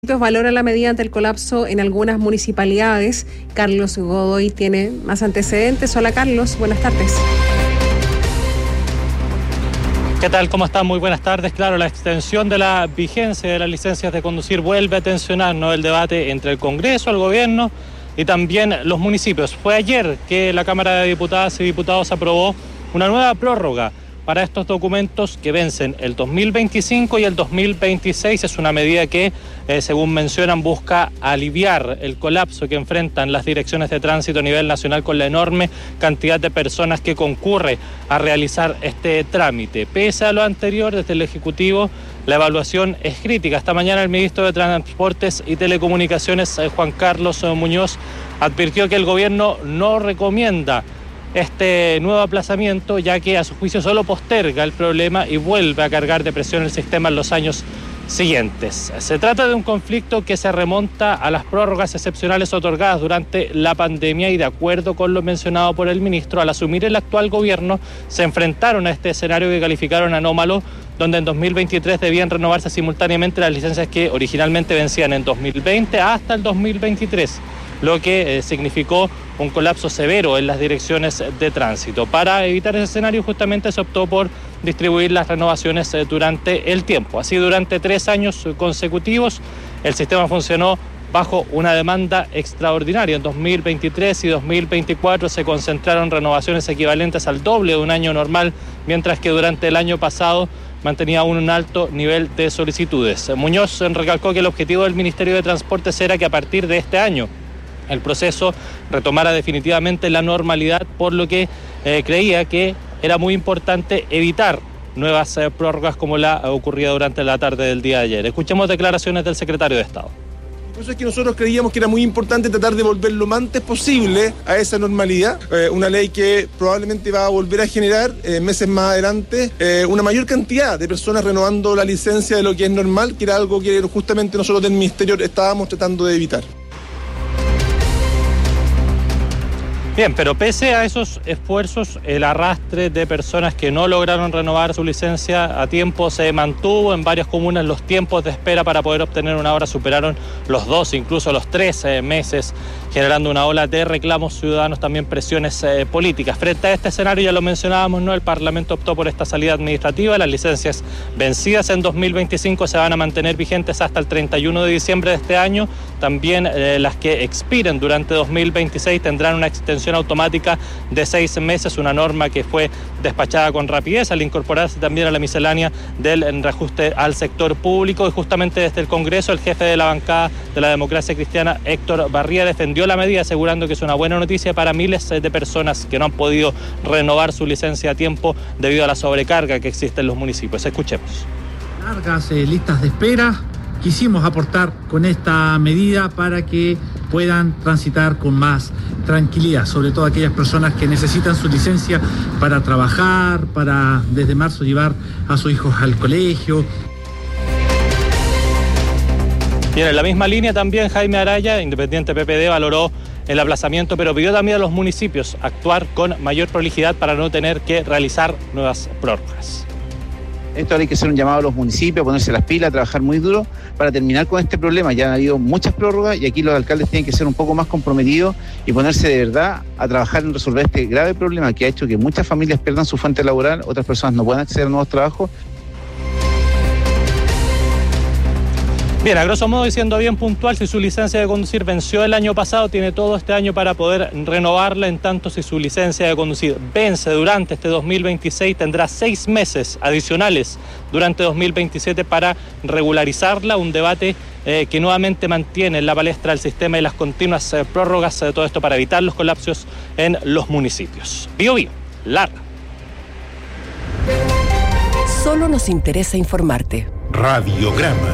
Valora la medida ante el colapso en algunas municipalidades. Carlos Godoy tiene más antecedentes. Hola Carlos, buenas tardes. ¿Qué tal? ¿Cómo están? Muy buenas tardes. Claro, la extensión de la vigencia de las licencias de conducir vuelve a tensionar, ¿no?, el debate entre el Congreso, el Gobierno y también los municipios. Fue ayer que la Cámara de Diputadas y Diputados aprobó una nueva prórroga para estos documentos que vencen el 2025 y el 2026. Es una medida que, según mencionan, busca aliviar el colapso que enfrentan las direcciones de tránsito a nivel nacional con la enorme cantidad de personas que concurre a realizar este trámite. Pese a lo anterior, desde el Ejecutivo, la evaluación es crítica. Esta mañana el ministro de Transportes y Telecomunicaciones, Juan Carlos Muñoz, advirtió que el gobierno no recomienda este nuevo aplazamiento, ya que a su juicio solo posterga el problema y vuelve a cargar de presión el sistema en los años siguientes. Se trata de un conflicto que se remonta a las prórrogas excepcionales otorgadas durante la pandemia y, de acuerdo con lo mencionado por el ministro, al asumir el actual gobierno se enfrentaron a este escenario que calificaron anómalo, donde en 2023 debían renovarse simultáneamente las licencias que originalmente vencían en 2020 hasta el 2023. Lo que significó un colapso severo en las direcciones de tránsito. Para evitar ese escenario, justamente se optó por distribuir las renovaciones durante el tiempo. Así, durante 3 años consecutivos, el sistema funcionó bajo una demanda extraordinaria. En 2023 y 2024 se concentraron renovaciones equivalentes al doble de un año normal, mientras que durante el año pasado mantenía un alto nivel de solicitudes. Muñoz recalcó que el objetivo del Ministerio de Transportes era que a partir de este año el proceso retomara definitivamente la normalidad, por lo que creía que era muy importante evitar nuevas prórrogas como la ocurrida durante la tarde del día de ayer. Escuchemos declaraciones del secretario de Estado. Por eso es que nosotros creíamos que era muy importante tratar de volver lo más antes posible a esa normalidad. Una ley que probablemente va a volver a generar meses más adelante una mayor cantidad de personas renovando la licencia de lo que es normal, que era algo que justamente nosotros del Ministerio estábamos tratando de evitar. Bien, pero pese a esos esfuerzos, el arrastre de personas que no lograron renovar su licencia a tiempo se mantuvo. En varias comunas los tiempos de espera para poder obtener una hora superaron los 2, incluso los 3 meses, generando una ola de reclamos ciudadanos, también presiones políticas. Frente a este escenario, ya lo mencionábamos, ¿no?, el Parlamento optó por esta salida administrativa. Las licencias vencidas en 2025 se van a mantener vigentes hasta el 31 de diciembre de este año. También las que expiren durante 2026 tendrán una extensión automática de 6 meses, una norma que fue despachada con rapidez al incorporarse también a la miscelánea del reajuste al sector público. Y justamente desde el Congreso, el jefe de la bancada de la Democracia Cristiana, Héctor Barría, defendió la medida, asegurando que es una buena noticia para miles de personas que no han podido renovar su licencia a tiempo debido a la sobrecarga que existe en los municipios. Escuchemos. Largas listas de espera. Quisimos aportar con esta medida para que puedan transitar con más tranquilidad, sobre todo aquellas personas que necesitan su licencia para trabajar, para desde marzo llevar a sus hijos al colegio. Bien, en la misma línea también Jaime Araya, Independiente PPD, valoró el aplazamiento, pero pidió también a los municipios actuar con mayor prolijidad para no tener que realizar nuevas prórrogas. Esto hay que hacer un llamado a los municipios, a ponerse las pilas, a trabajar muy duro para terminar con este problema. Ya han habido muchas prórrogas y aquí los alcaldes tienen que ser un poco más comprometidos y ponerse de verdad a trabajar en resolver este grave problema que ha hecho que muchas familias pierdan su fuente laboral, otras personas no puedan acceder a nuevos trabajos. Bien, a grosso modo y siendo bien puntual, si su licencia de conducir venció el año pasado, tiene todo este año para poder renovarla. En tanto, si su licencia de conducir vence durante este 2026, tendrá 6 meses adicionales durante 2027 para regularizarla. Un debate que nuevamente mantiene en la palestra el sistema y las continuas prórrogas, todo esto para evitar los colapsos en los municipios. Bío, Lara. Solo nos interesa informarte. Radiograma.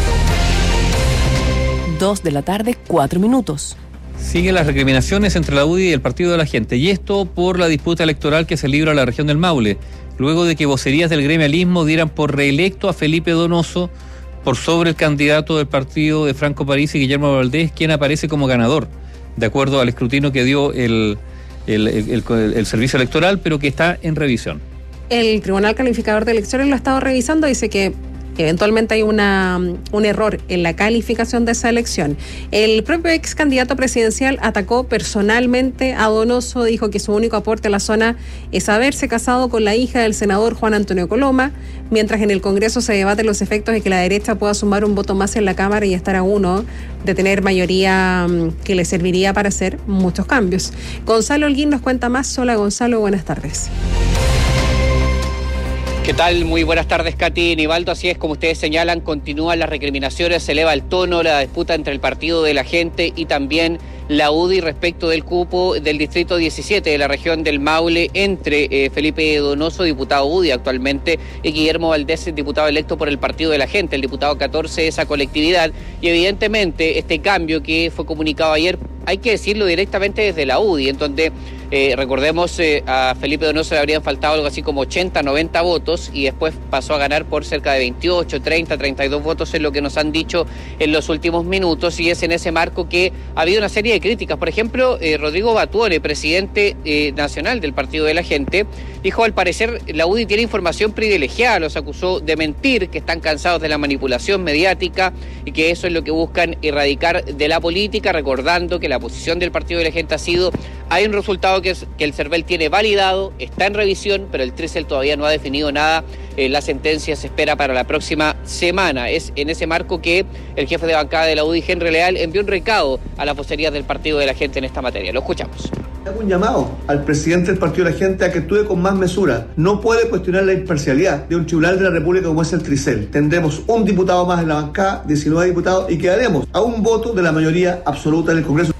2 de la tarde, 4 minutos. Siguen las recriminaciones entre la UDI y el Partido de la Gente, y esto por la disputa electoral que se libra en la región del Maule, luego de que vocerías del gremialismo dieran por reelecto a Felipe Donoso por sobre el candidato del partido de Franco Parisi, Guillermo Valdés, quien aparece como ganador, de acuerdo al escrutinio que dio el servicio electoral, pero que está en revisión. El Tribunal Calificador de Elecciones lo ha estado revisando, dice que eventualmente hay un error en la calificación de esa elección. El propio ex candidato presidencial atacó personalmente a Donoso, dijo que su único aporte a la zona es haberse casado con la hija del senador Juan Antonio Coloma, mientras en el Congreso se debaten los efectos de que la derecha pueda sumar un voto más en la Cámara y estar a uno de tener mayoría que le serviría para hacer muchos cambios. Gonzalo Holguín nos cuenta más. Hola Gonzalo, buenas tardes. ¿Qué tal? Muy buenas tardes, Katy y Nivaldo. Así es, como ustedes señalan, continúan las recriminaciones, se eleva el tono, la disputa entre el Partido de la Gente y también la UDI respecto del cupo del Distrito 17 de la región del Maule entre Felipe Donoso, diputado UDI actualmente, y Guillermo Valdés, diputado electo por el Partido de la Gente, el diputado 14 de esa colectividad. Y evidentemente este cambio que fue comunicado ayer, hay que decirlo directamente desde la UDI, en donde recordemos a Felipe Donoso le habrían faltado algo así como 80, 90 votos y después pasó a ganar por cerca de 28, 30, 32 votos, es lo que nos han dicho en los últimos minutos, y es en ese marco que ha habido una serie de críticas. Por ejemplo, Rodrigo Batuone, presidente nacional del Partido de la Gente, dijo al parecer la UDI tiene información privilegiada, los acusó de mentir, que están cansados de la manipulación mediática y que eso es lo que buscan erradicar de la política, recordando que la posición del Partido de la Gente ha sido: hay un resultado que el CERVEL tiene validado, está en revisión, pero el TRICEL todavía no ha definido nada. La sentencia se espera para la próxima semana. Es en ese marco que el jefe de bancada de la UDI, Henry Leal, envió un recado a las vocerías del Partido de la Gente en esta materia. Lo escuchamos. Hago un llamado al presidente del Partido de la Gente a que actúe con más mesura. No puede cuestionar la imparcialidad de un tribunal de la República como es el TRICEL. Tendremos un diputado más en la bancada, 19 diputados, y quedaremos a un voto de la mayoría absoluta del Congreso.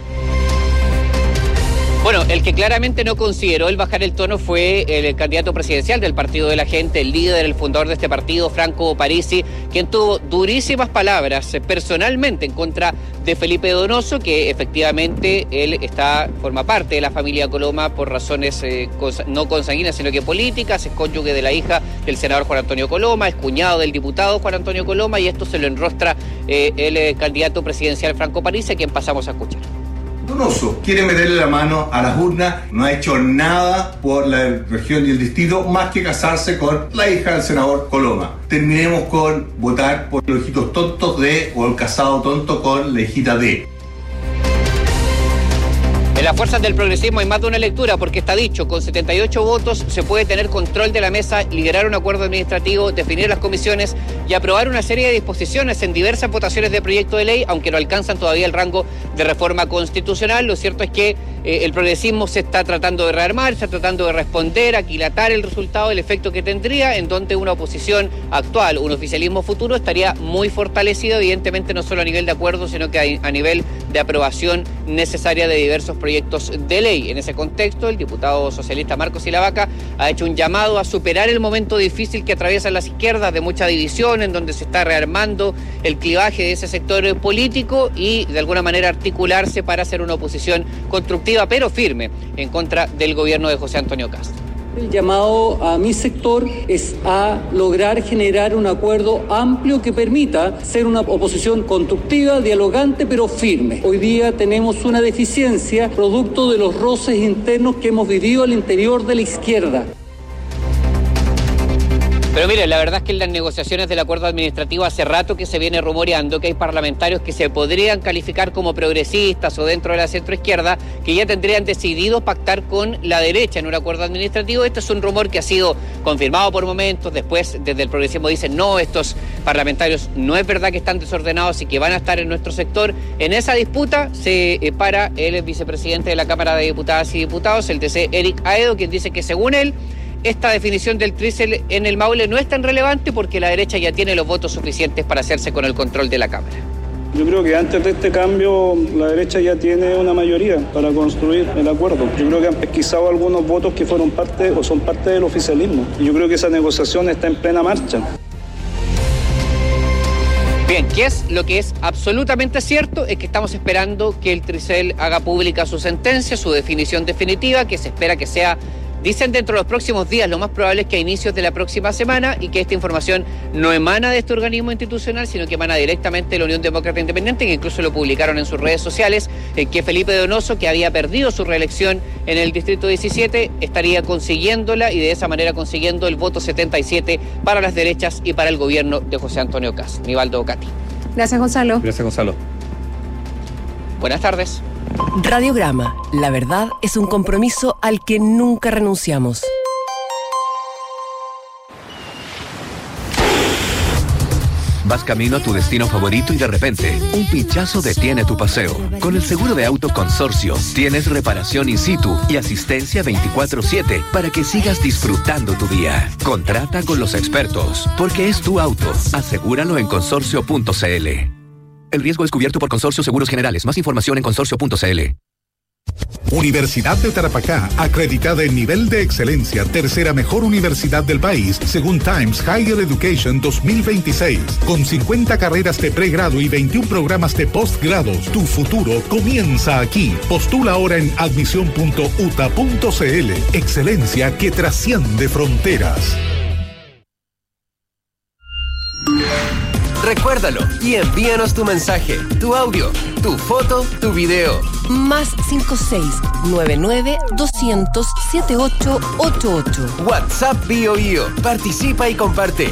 Bueno, el que claramente no consideró el bajar el tono fue el candidato presidencial del Partido de la Gente, el líder, el fundador de este partido, Franco Parisi, quien tuvo durísimas palabras personalmente en contra de Felipe Donoso, que efectivamente él forma parte de la familia Coloma por razones no consanguíneas, sino que políticas, es cónyuge de la hija del senador Juan Antonio Coloma, es cuñado del diputado Juan Antonio Coloma, y esto se lo enrostra el candidato presidencial Franco Parisi, a quien pasamos a escuchar. Donoso quiere meterle la mano a las urnas, no ha hecho nada por la región y el distrito más que casarse con la hija del senador Coloma. Terminemos con votar por los hijitos tontos de, o el casado tonto con la hijita de. En las fuerzas del progresismo hay más de una lectura, porque está dicho, con 78 votos se puede tener control de la mesa, liderar un acuerdo administrativo, definir las comisiones y aprobar una serie de disposiciones en diversas votaciones de proyecto de ley, aunque no alcanzan todavía el rango de reforma constitucional. Lo cierto es que el progresismo se está tratando de rearmar, se está tratando de responder, aquilatar el resultado, el efecto que tendría, en donde una oposición actual, un oficialismo futuro, estaría muy fortalecido, evidentemente no solo a nivel de acuerdo, sino que a nivel de aprobación necesaria de diversos proyectos de ley. En ese contexto, el diputado socialista Marcos Silavaca ha hecho un llamado a superar el momento difícil que atraviesan las izquierdas, de mucha división, en donde se está rearmando el clivaje de ese sector político y de alguna manera articularse para hacer una oposición constructiva pero firme en contra del gobierno de José Antonio Castro. El llamado a mi sector es a lograr generar un acuerdo amplio que permita ser una oposición constructiva, dialogante, pero firme. Hoy día tenemos una deficiencia producto de los roces internos que hemos vivido al interior de la izquierda. Pero mire, la verdad es que en las negociaciones del acuerdo administrativo hace rato que se viene rumoreando que hay parlamentarios que se podrían calificar como progresistas o dentro de la centroizquierda, que ya tendrían decidido pactar con la derecha en un acuerdo administrativo. Este es un rumor que ha sido confirmado por momentos, después desde el progresismo dicen no, estos parlamentarios no es verdad que están desordenados y que van a estar en nuestro sector. En esa disputa se para el vicepresidente de la Cámara de Diputadas y Diputados, el DC Eric Aedo, quien dice que según él, esta definición del TRICEL en el Maule no es tan relevante porque la derecha ya tiene los votos suficientes para hacerse con el control de la Cámara. Yo creo que antes de este cambio la derecha ya tiene una mayoría para construir el acuerdo. Yo creo que han pesquisado algunos votos que fueron parte o son parte del oficialismo. Y yo creo que esa negociación está en plena marcha. Bien, ¿qué es lo que es absolutamente cierto? Es que estamos esperando que el TRICEL haga pública su sentencia, su definición definitiva, que se espera que sea Dicen dentro de los próximos días, lo más probable es que a inicios de la próxima semana, y que esta información no emana de este organismo institucional, sino que emana directamente de la Unión Demócrata Independiente, que incluso lo publicaron en sus redes sociales, que Felipe Donoso, que había perdido su reelección en el Distrito 17, estaría consiguiéndola y de esa manera consiguiendo el voto 77 para las derechas y para el gobierno de José Antonio Kast. Nivaldo, Katy. Gracias, Gonzalo. Gracias, Gonzalo. Buenas tardes. Radiograma. La verdad es un compromiso al que nunca renunciamos. Vas camino a tu destino favorito y de repente, un pinchazo detiene tu paseo. Con el seguro de auto Consorcio, tienes reparación in situ y asistencia 24/7 para que sigas disfrutando tu día. Contrata con los expertos, porque es tu auto. Asegúralo en consorcio.cl. El riesgo es cubierto por Consorcio Seguros Generales. Más información en consorcio.cl. Universidad de Tarapacá, acreditada en nivel de excelencia, tercera mejor universidad del país, según Times Higher Education 2026. Con 50 carreras de pregrado y 21 programas de postgrados, tu futuro comienza aquí. Postula ahora en admisión.uta.cl. Excelencia que trasciende fronteras. Recuérdalo y envíanos tu mensaje, tu audio, tu foto, tu video. Más 56-99-200-7888. WhatsApp BioBio. Participa y comparte.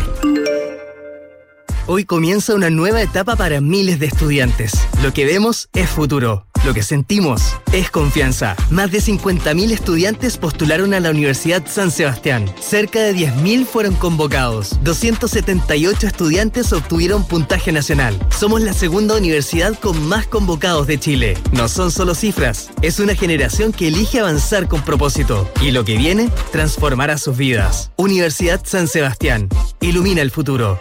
Hoy comienza una nueva etapa para miles de estudiantes. Lo que vemos es futuro. Lo que sentimos es confianza. Más de 50.000 estudiantes postularon a la Universidad San Sebastián. Cerca de 10.000 fueron convocados. 278 estudiantes obtuvieron puntaje nacional. Somos la segunda universidad con más convocados de Chile. No son solo cifras. Es una generación que elige avanzar con propósito. Y lo que viene, transformará sus vidas. Universidad San Sebastián. Ilumina el futuro.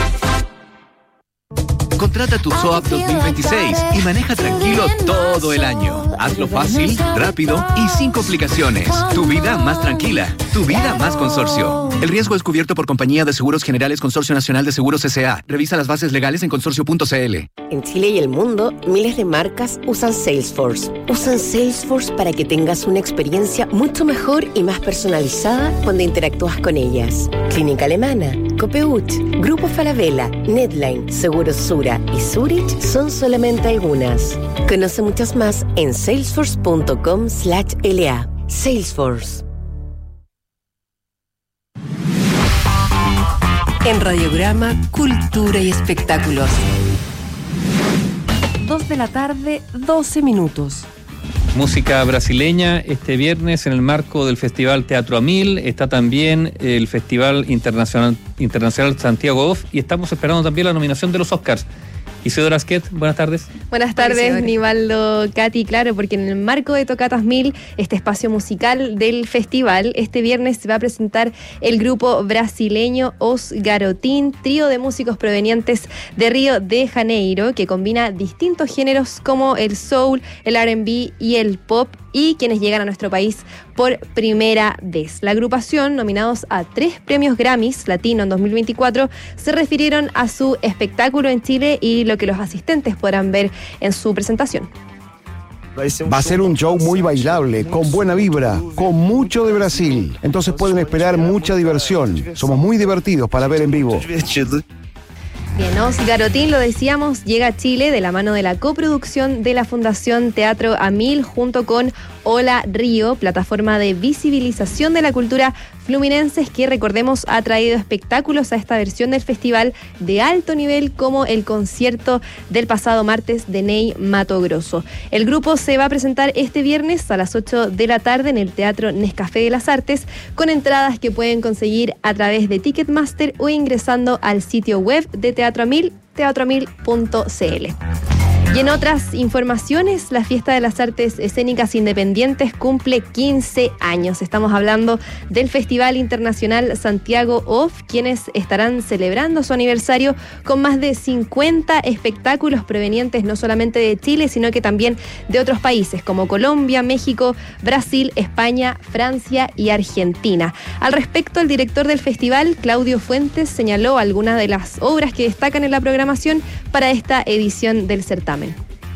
Contrata tu SOAP 2026 y maneja tranquilo todo el año. Hazlo fácil, rápido y sin complicaciones. Tu vida más tranquila, tu vida más Consorcio. El riesgo es cubierto por Compañía de Seguros Generales Consorcio Nacional de Seguros S.A. Revisa las bases legales en consorcio.cl. En Chile y el mundo, miles de marcas usan Salesforce. Usan Salesforce para que tengas una experiencia mucho mejor y más personalizada cuando interactúas con ellas. Clínica Alemana, Copeuch, Grupo Falabella, Netline, Seguros Sura y Zurich son solamente algunas. Conoce muchas más en salesforce.com/LA. Salesforce. En Radiograma, Cultura y Espectáculos. 2 de la tarde, 12 minutos. Música brasileña este viernes en el marco del Festival Teatro a Mil. Está también el Festival Internacional Santiago Off y estamos esperando también la nominación de los Oscars. Isidora Asquet, buenas tardes. Buenas tardes, Nivaldo, Katy, claro, porque en el marco de Tocatas 1000, este espacio musical del festival, este viernes se va a presentar el grupo brasileño Os Garotin, trío de músicos provenientes de Río de Janeiro, que combina distintos géneros como el soul, el R&B y el pop, y quienes llegan a nuestro país por primera vez. La agrupación, nominados a 3 premios Grammys Latino en 2024, se refirieron a su espectáculo en Chile y lo que los asistentes podrán ver en su presentación. Va a ser un show muy bailable, con buena vibra, con mucho de Brasil. Entonces pueden esperar mucha diversión. Somos muy divertidos para ver en vivo. Bien, Os Garotin, lo decíamos, llega a Chile de la mano de la coproducción de la Fundación Teatro a Mil junto con Hola Río, plataforma de visibilización de la cultura fluminenses que, recordemos, ha traído espectáculos a esta versión del festival de alto nivel como el concierto del pasado martes de Ney Mato Grosso. El grupo se va a presentar este viernes a las 8 de la tarde en el Teatro Nescafé de las Artes con entradas que pueden conseguir a través de Ticketmaster o ingresando al sitio web de Teatro a Mil, teatroamil.cl. Y en otras informaciones, la Fiesta de las Artes Escénicas Independientes cumple 15 años. Estamos hablando del Festival Internacional Santiago Off, quienes estarán celebrando su aniversario con más de 50 espectáculos provenientes no solamente de Chile, sino que también de otros países como Colombia, México, Brasil, España, Francia y Argentina. Al respecto, el director del festival, Claudio Fuentes, señaló algunas de las obras que destacan en la programación para esta edición del certamen.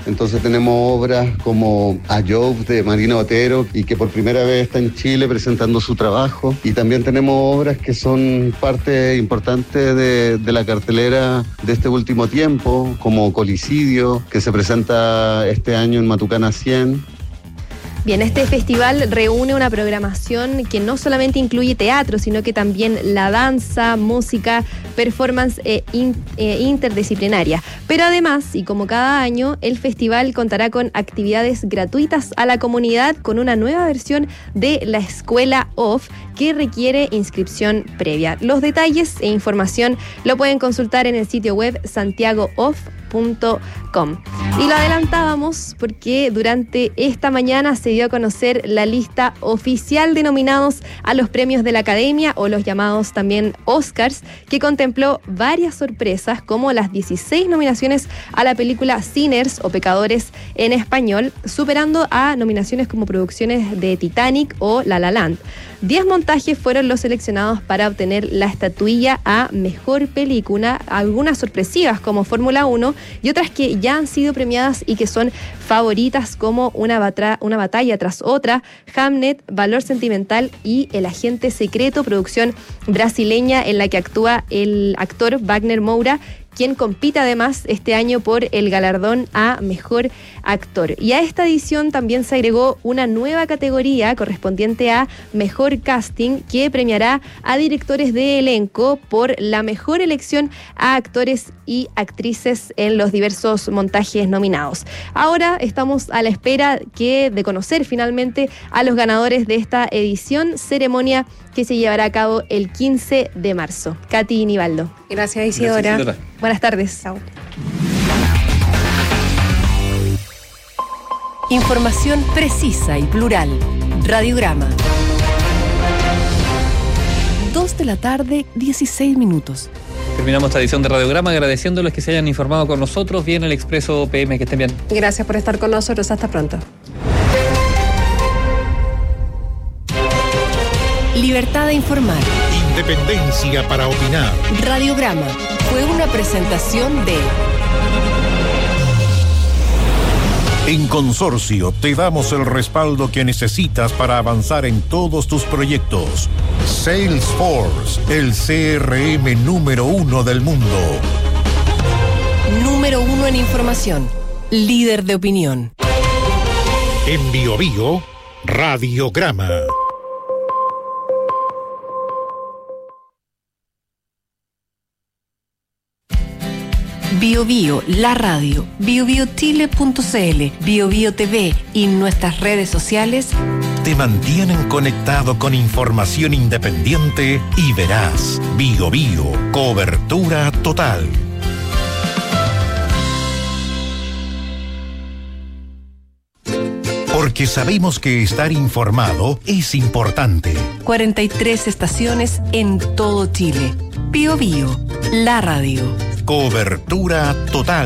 Entonces tenemos obras como A Job de Marina Otero, y que por primera vez está en Chile presentando su trabajo. Y también tenemos obras que son parte importante de la cartelera de este último tiempo, como Colicidio, que se presenta este año en Matucana 100. Bien, este festival reúne una programación que no solamente incluye teatro, sino que también la danza, música, performance interdisciplinaria. Pero además, y como cada año, el festival contará con actividades gratuitas a la comunidad con una nueva versión de la Escuela OFF que requiere inscripción previa. Los detalles e información lo pueden consultar en el sitio web santiagooff.com. Y lo adelantábamos porque durante esta mañana se dio a conocer la lista oficial de nominados a los premios de la Academia, o los llamados también Oscars, que contempló varias sorpresas, como las 16 nominaciones a la película Sinners, o Pecadores en español, superando a nominaciones como producciones de Titanic o La La Land. 10 montajes fueron los seleccionados para obtener la estatuilla a Mejor Película, algunas sorpresivas como Fórmula 1 y otras que ya han sido premiadas y que son favoritas como Una batalla tras otra, Hamnet, Valor Sentimental y El Agente Secreto, producción brasileña en la que actúa el actor Wagner Moura, quien compite además este año por el galardón a Mejor Actor. Y a esta edición también se agregó una nueva categoría correspondiente a Mejor Casting, que premiará a directores de elenco por la mejor elección a actores y actrices en los diversos montajes nominados. Ahora estamos a la espera de conocer finalmente a los ganadores de esta edición, ceremonia que se llevará a cabo el 15 de marzo. Katy Nivaldo. Gracias, Isidora. Buenas tardes. Chao. Información precisa y plural. Radiograma. 2:16 p.m. Terminamos esta edición de Radiograma agradeciéndoles que se hayan informado con nosotros. Viene el Expreso PM, que estén bien. Gracias por estar con nosotros. Hasta pronto. Libertad de informar. Independencia para opinar. Radiograma fue una presentación de... En Consorcio te damos el respaldo que necesitas para avanzar en todos tus proyectos. Salesforce, el CRM número 1 del mundo. Número 1 en información. Líder de opinión. En BioBio, Radiograma. BioBio, la radio, biobiochile.cl, BioBio TV y nuestras redes sociales te mantienen conectado con información independiente y veraz. BioBio, cobertura total. Porque sabemos que estar informado es importante. 43 estaciones en todo Chile. BioBio, la radio. Cobertura total.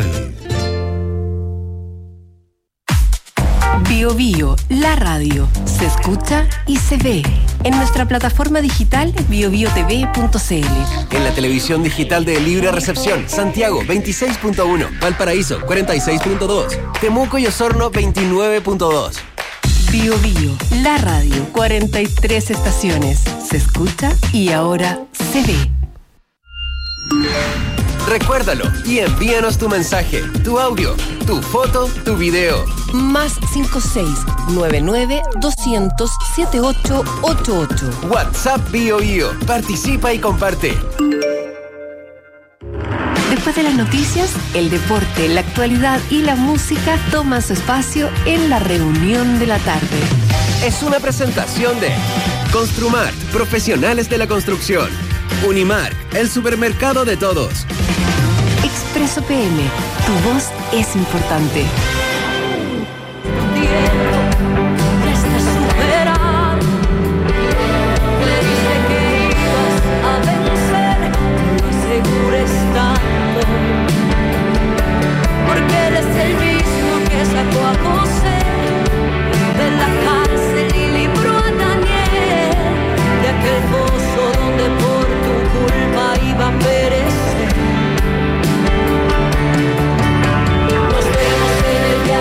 BioBio, la radio. Se escucha y se ve. En nuestra plataforma digital biobiotv.cl. En la televisión digital de Libre Recepción, Santiago 26.1, Valparaíso 46.2, Temuco y Osorno 29.2. BioBio, la radio. 43 estaciones. Se escucha y ahora se ve. Recuérdalo y envíanos tu mensaje, tu audio, tu foto, tu video. Más 56-99-200-7888. WhatsApp BioBio. Participa y comparte. Después de las noticias, el deporte, la actualidad y la música toman su espacio en la reunión de la tarde. Es una presentación de Construmart, profesionales de la construcción. Unimark, el supermercado de todos. Expreso PM, tu voz es importante. Porque eres el mismo que sacó a José de la cárcel y libró a Daniel de aquel pozo donde por tu culpa iba a perecer. Nos vemos en el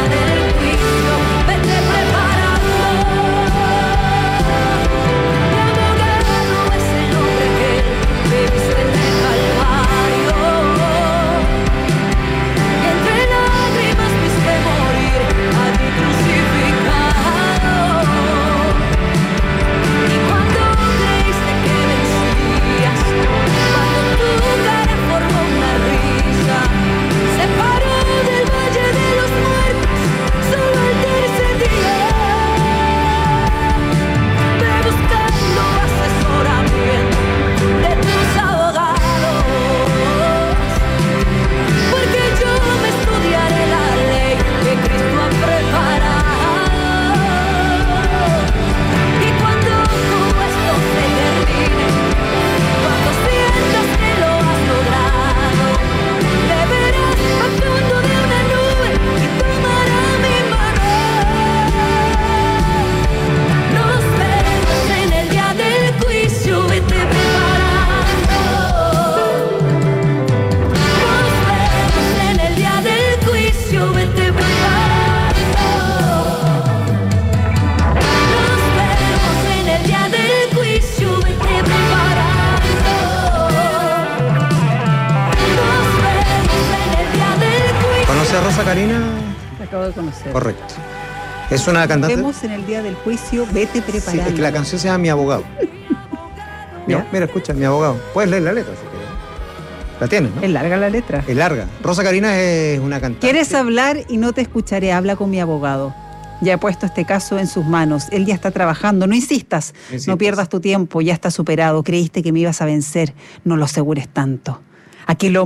Karina. La acabo de conocer. Correcto. Es una cantante. Vemos en el día del juicio, vete preparando. Sí, es que la canción se llama Mi Abogado. Mira, escucha, Mi Abogado. Puedes leer la letra si quieres. La tienes, ¿no? Es larga la letra. Es larga. Rosa Karina es una cantante. ¿Quieres hablar y no te escucharé? Habla con mi abogado. Ya he puesto este caso en sus manos. Él ya está trabajando. No insistas. No pierdas tu tiempo. Ya está superado. Creíste que me ibas a vencer. No lo asegures tanto. Aquel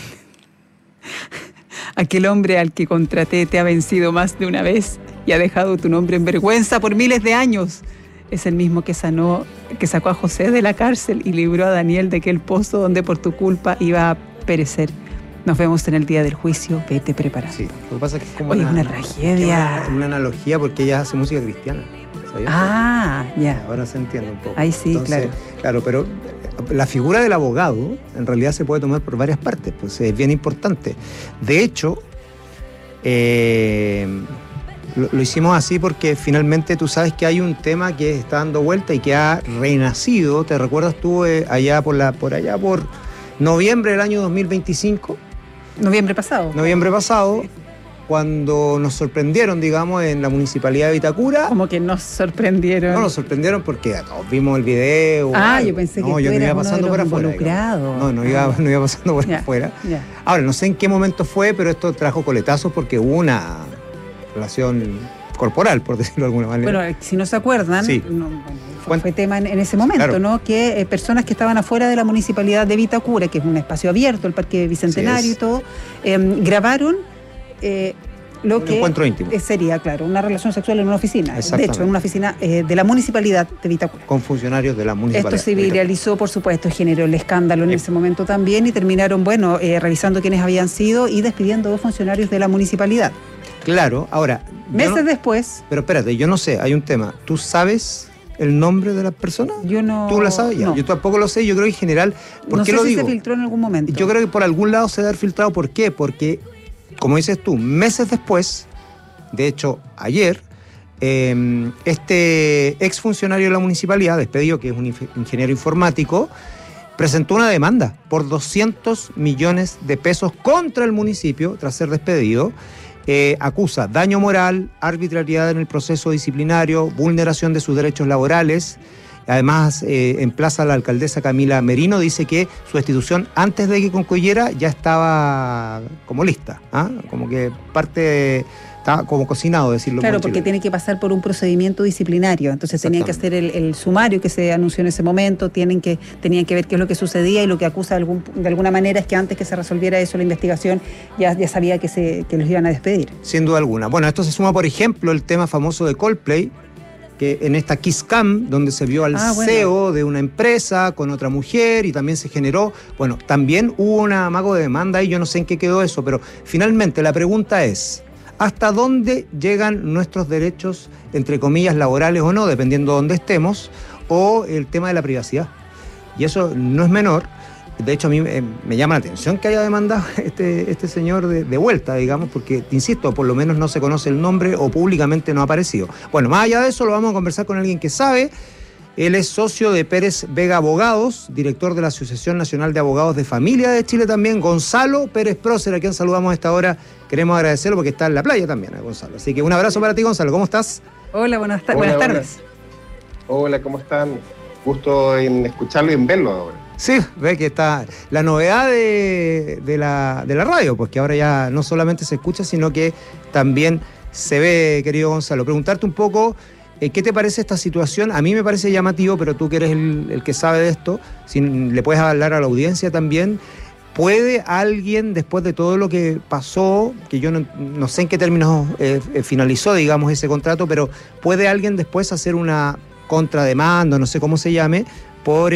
hombre al que contraté te ha vencido más de una vez y ha dejado tu nombre en vergüenza por miles de años. Es el mismo que sacó a José de la cárcel y libró a Daniel de aquel pozo donde por tu culpa iba a perecer. Nos vemos en el día del juicio. Vete preparando. Sí, lo que pasa es que es como una tragedia. Una analogía porque ella hace música cristiana. ¿Sabías? Ya. Ahora se entiende un poco. Ahí sí, entonces, claro, pero la figura del abogado en realidad se puede tomar por varias partes, pues es bien importante. De hecho, lo hicimos así porque finalmente tú sabes que hay un tema que está dando vuelta y que ha renacido. ¿Te recuerdas tú allá por noviembre del año 2025? Noviembre pasado, cuando nos sorprendieron, digamos, en la Municipalidad de Vitacura. ¿Cómo que nos sorprendieron? No, nos sorprendieron porque todos vimos el video. Yo pensé que tú eras uno de los involucrados. No iba pasando por afuera. Ahora, no sé en qué momento fue, pero esto trajo coletazos porque hubo una relación corporal, por decirlo de alguna manera. Bueno, si no se acuerdan, sí. Fue tema en ese momento, claro. ¿No? Que personas que estaban afuera de la Municipalidad de Vitacura, que es un espacio abierto, el Parque Bicentenario y todo, grabaron lo un que encuentro íntimo. Sería, claro, una relación sexual en una oficina. De hecho, en una oficina de la Municipalidad de Vitacura. Con funcionarios de la Municipalidad. Esto se viralizó, por supuesto, generó el escándalo en ese momento también y terminaron, revisando quiénes habían sido y despidiendo 2 funcionarios de la Municipalidad. Claro, ahora... Meses después... Pero espérate, yo no sé, hay un tema. ¿Tú sabes el nombre de las personas? Yo no... ¿Tú la sabes? Ya. No. Yo tampoco lo sé, yo creo que en general... ¿Por qué lo digo? No sé si se filtró en algún momento. Yo creo que por algún lado se debe haber filtrado. ¿Por qué? Porque, como dices tú, meses después, de hecho, ayer, este exfuncionario de la municipalidad, despedido, que es un ingeniero informático, presentó una demanda por 200 millones de pesos contra el municipio tras ser despedido. Acusa daño moral, arbitrariedad en el proceso disciplinario, vulneración de sus derechos laborales. Además, emplaza a la alcaldesa Camila Merino, dice que su destitución antes de que concluyera ya estaba como lista, como que estaba como cocinado, decirlo. Claro, porque tiene que pasar por un procedimiento disciplinario, entonces tenían que hacer el sumario que se anunció en ese momento, tenían que ver qué es lo que sucedía y lo que acusa de alguna manera es que antes que se resolviera eso la investigación ya sabía que los iban a despedir. Sin duda alguna. Bueno, esto se suma, por ejemplo, el tema famoso de Coldplay, que en esta Kiss Cam, donde se vio al CEO de una empresa con otra mujer y también se generó, también hubo un amago de demanda y yo no sé en qué quedó eso, pero finalmente la pregunta es, ¿hasta dónde llegan nuestros derechos, entre comillas, laborales o no, dependiendo de dónde estemos, o el tema de la privacidad? Y eso no es menor. De hecho, a mí me llama la atención que haya demandado este señor de vuelta, digamos, porque, te insisto, por lo menos no se conoce el nombre o públicamente no ha aparecido. Bueno, más allá de eso, lo vamos a conversar con alguien que sabe. Él es socio de Pérez Vega Abogados, director de la Asociación Nacional de Abogados de Familia de Chile también, Gonzalo Pérez Prócer, a quien saludamos a esta hora. Queremos agradecerlo porque está en la playa también, Gonzalo. Así que un abrazo para ti, Gonzalo. ¿Cómo estás? Hola, buenas tardes. Hola, ¿cómo están? Gusto en escucharlo y en verlo ahora. Sí, ve que está la novedad de la radio, pues que ahora ya no solamente se escucha, sino que también se ve, querido Gonzalo. Preguntarte un poco, ¿qué te parece esta situación? A mí me parece llamativo, pero tú que eres el que sabe de esto, si le puedes hablar a la audiencia también, ¿puede alguien, después de todo lo que pasó, que yo no sé en qué términos finalizó, digamos, ese contrato, pero ¿puede alguien después hacer una contrademanda, no sé cómo se llame, por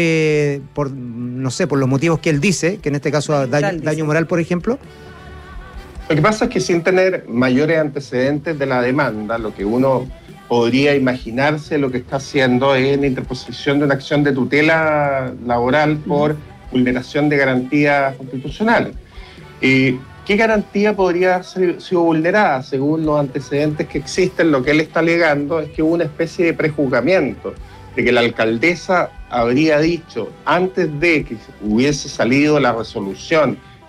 los motivos que él dice, que en este caso daño moral, por ejemplo? Lo que pasa es que sin tener mayores antecedentes de la demanda, lo que uno podría imaginarse lo que está haciendo es la interposición de una acción de tutela laboral por vulneración de garantías constitucionales. ¿Qué garantía podría haber sido vulnerada? Según los antecedentes que existen, lo que él está alegando es que hubo una especie de prejuzgamiento, de que la alcaldesa habría dicho, antes de que hubiese salido la resolución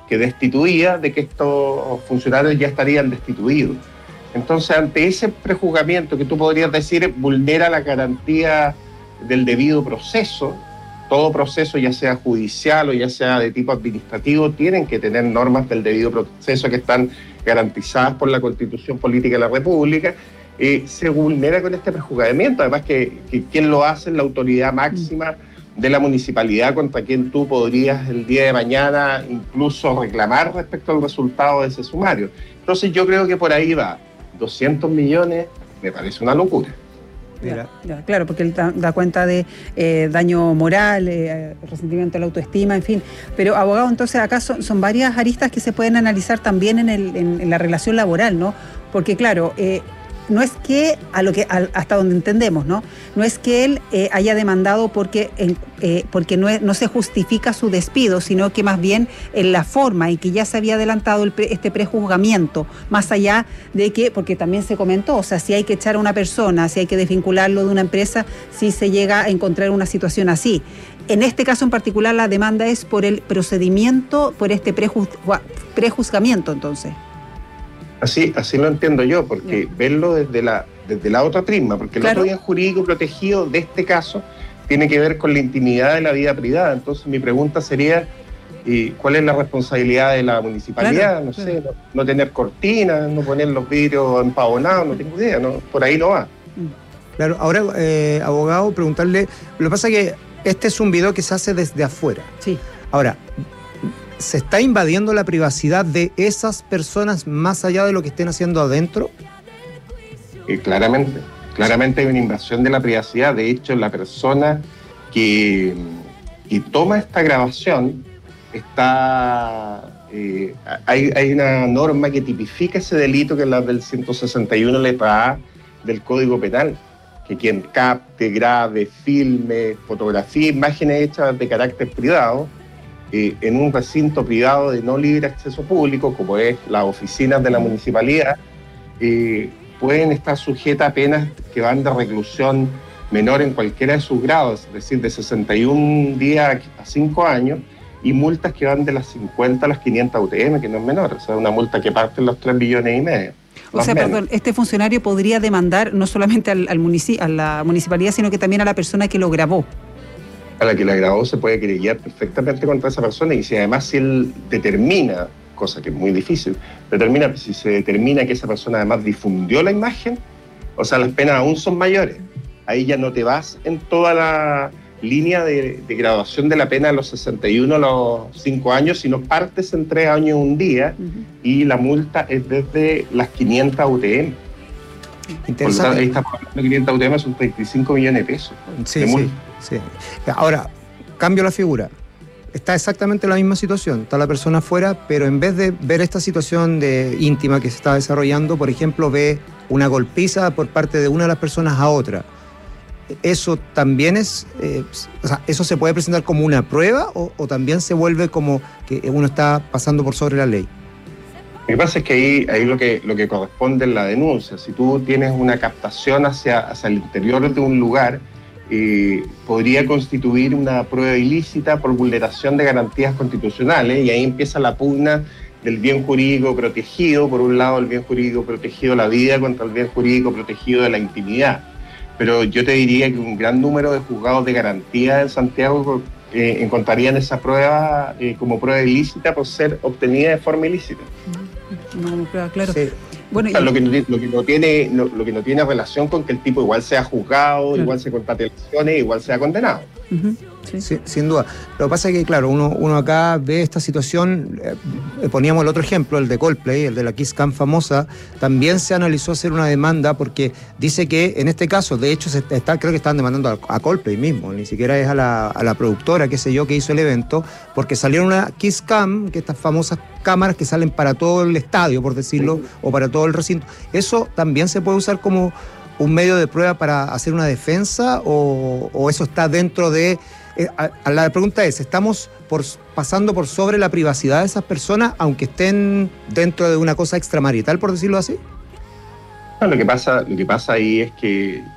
que destituía de que estos funcionarios ya estarían destituidos. Entonces, ante ese prejuzgamiento que tú podrías decir vulnera la garantía del debido proceso, todo proceso, ya sea judicial o ya sea de tipo administrativo, tienen que tener normas del debido proceso que están garantizadas por la Constitución Política de la República, se vulnera con este prejuzgamiento. Además que quien lo hace es la autoridad máxima de la municipalidad contra quien tú podrías el día de mañana incluso reclamar respecto al resultado de ese sumario. Entonces yo creo que por ahí va. 200 millones me parece una locura. Ya, claro, porque él da cuenta de daño moral, resentimiento de la autoestima, en fin. Pero, abogado, entonces acá son varias aristas que se pueden analizar también en la relación laboral, ¿no? Porque, claro, no es que, hasta donde entendemos, ¿no? No es que él haya demandado porque no se justifica su despido, sino que más bien en la forma en que ya se había adelantado este prejuzgamiento, más allá de que, porque también se comentó, o sea, si hay que echar a una persona, si hay que desvincularlo de una empresa, si se llega a encontrar una situación así. En este caso en particular la demanda es por el procedimiento, por este prejuzgamiento, entonces. Así lo entiendo yo, porque verlo desde la otra prisma, porque el otro bien jurídico protegido de este caso tiene que ver con la intimidad de la vida privada. Entonces mi pregunta sería, ¿cuál es la responsabilidad de la municipalidad? No sé, no tener cortinas, no poner los vidrios empavonados, no tengo idea, ¿no? Por ahí no va. Claro, ahora, abogado, preguntarle, lo que pasa es que este es un video que se hace desde afuera. Sí. Ahora, ¿se está invadiendo la privacidad de esas personas más allá de lo que estén haciendo adentro? Claramente hay una invasión de la privacidad. De hecho, la persona que toma esta grabación hay una norma que tipifica ese delito, que es la del 161 letra A del Código Penal, que quien capte, grabe, filme, fotografíe imágenes hechas de carácter privado en un recinto privado de no libre acceso público, como es las oficinas de la municipalidad, pueden estar sujetas a penas que van de reclusión menor en cualquiera de sus grados, es decir, de 61 días a 5 años, y multas que van de las 50 a las 500 UTM, que no es menor, o sea, una multa que parte en los 3,5 millones. O sea, perdón, este funcionario podría demandar no solamente a la municipalidad, sino que también a la persona que lo grabó. A la que la grabó se puede querellar perfectamente contra esa persona, y si además si él determina, cosa que es muy difícil, si se determina que esa persona además difundió la imagen, o sea, las penas aún son mayores. Ahí ya no te vas en toda la línea de graduación de la pena de los 61 a los 5 años, sino partes en 3 años y 1 día, y la multa es desde las 500 UTM. Interesante. Ahí está pagando 500 UTM, son 35 millones de pesos. Sí. Ahora, cambio la figura. Está exactamente la misma situación. Está la persona afuera, pero en vez de ver esta situación íntima que se está desarrollando, por ejemplo, ve una golpiza por parte de una de las personas a otra. ¿Eso también es, eso se puede presentar como una prueba o también se vuelve como que uno está pasando por sobre la ley? Lo que pasa es que ahí lo que corresponde es la denuncia. Si tú tienes una captación hacia el interior de un lugar, podría constituir una prueba ilícita por vulneración de garantías constitucionales, y ahí empieza la pugna del bien jurídico protegido. Por un lado, el bien jurídico protegido de la vida contra el bien jurídico protegido de la intimidad. Pero yo te diría que un gran número de juzgados de garantía en Santiago encontrarían esa prueba como prueba ilícita por ser obtenida de forma ilícita. No, claro. Sí. Bueno, lo que no tiene relación con que el tipo igual sea juzgado, claro, igual se constate elecciones, igual sea condenado. Sí, sin duda. Lo que pasa es que, claro, uno acá ve esta situación, poníamos el otro ejemplo, el de Coldplay, el de la Kiss Cam famosa, también se analizó hacer una demanda porque dice que en este caso, de hecho, creo que están demandando a Coldplay mismo, ni siquiera es a la productora, qué sé yo, que hizo el evento, porque salieron una Kiss Cam, que estas famosas cámaras que salen para todo el estadio, por decirlo, o para todo el recinto. ¿Eso también se puede usar como un medio de prueba para hacer una defensa o eso está dentro de... La pregunta es, ¿estamos pasando por sobre la privacidad de esas personas aunque estén dentro de una cosa extramarital, por decirlo así? No, lo que pasa ahí es que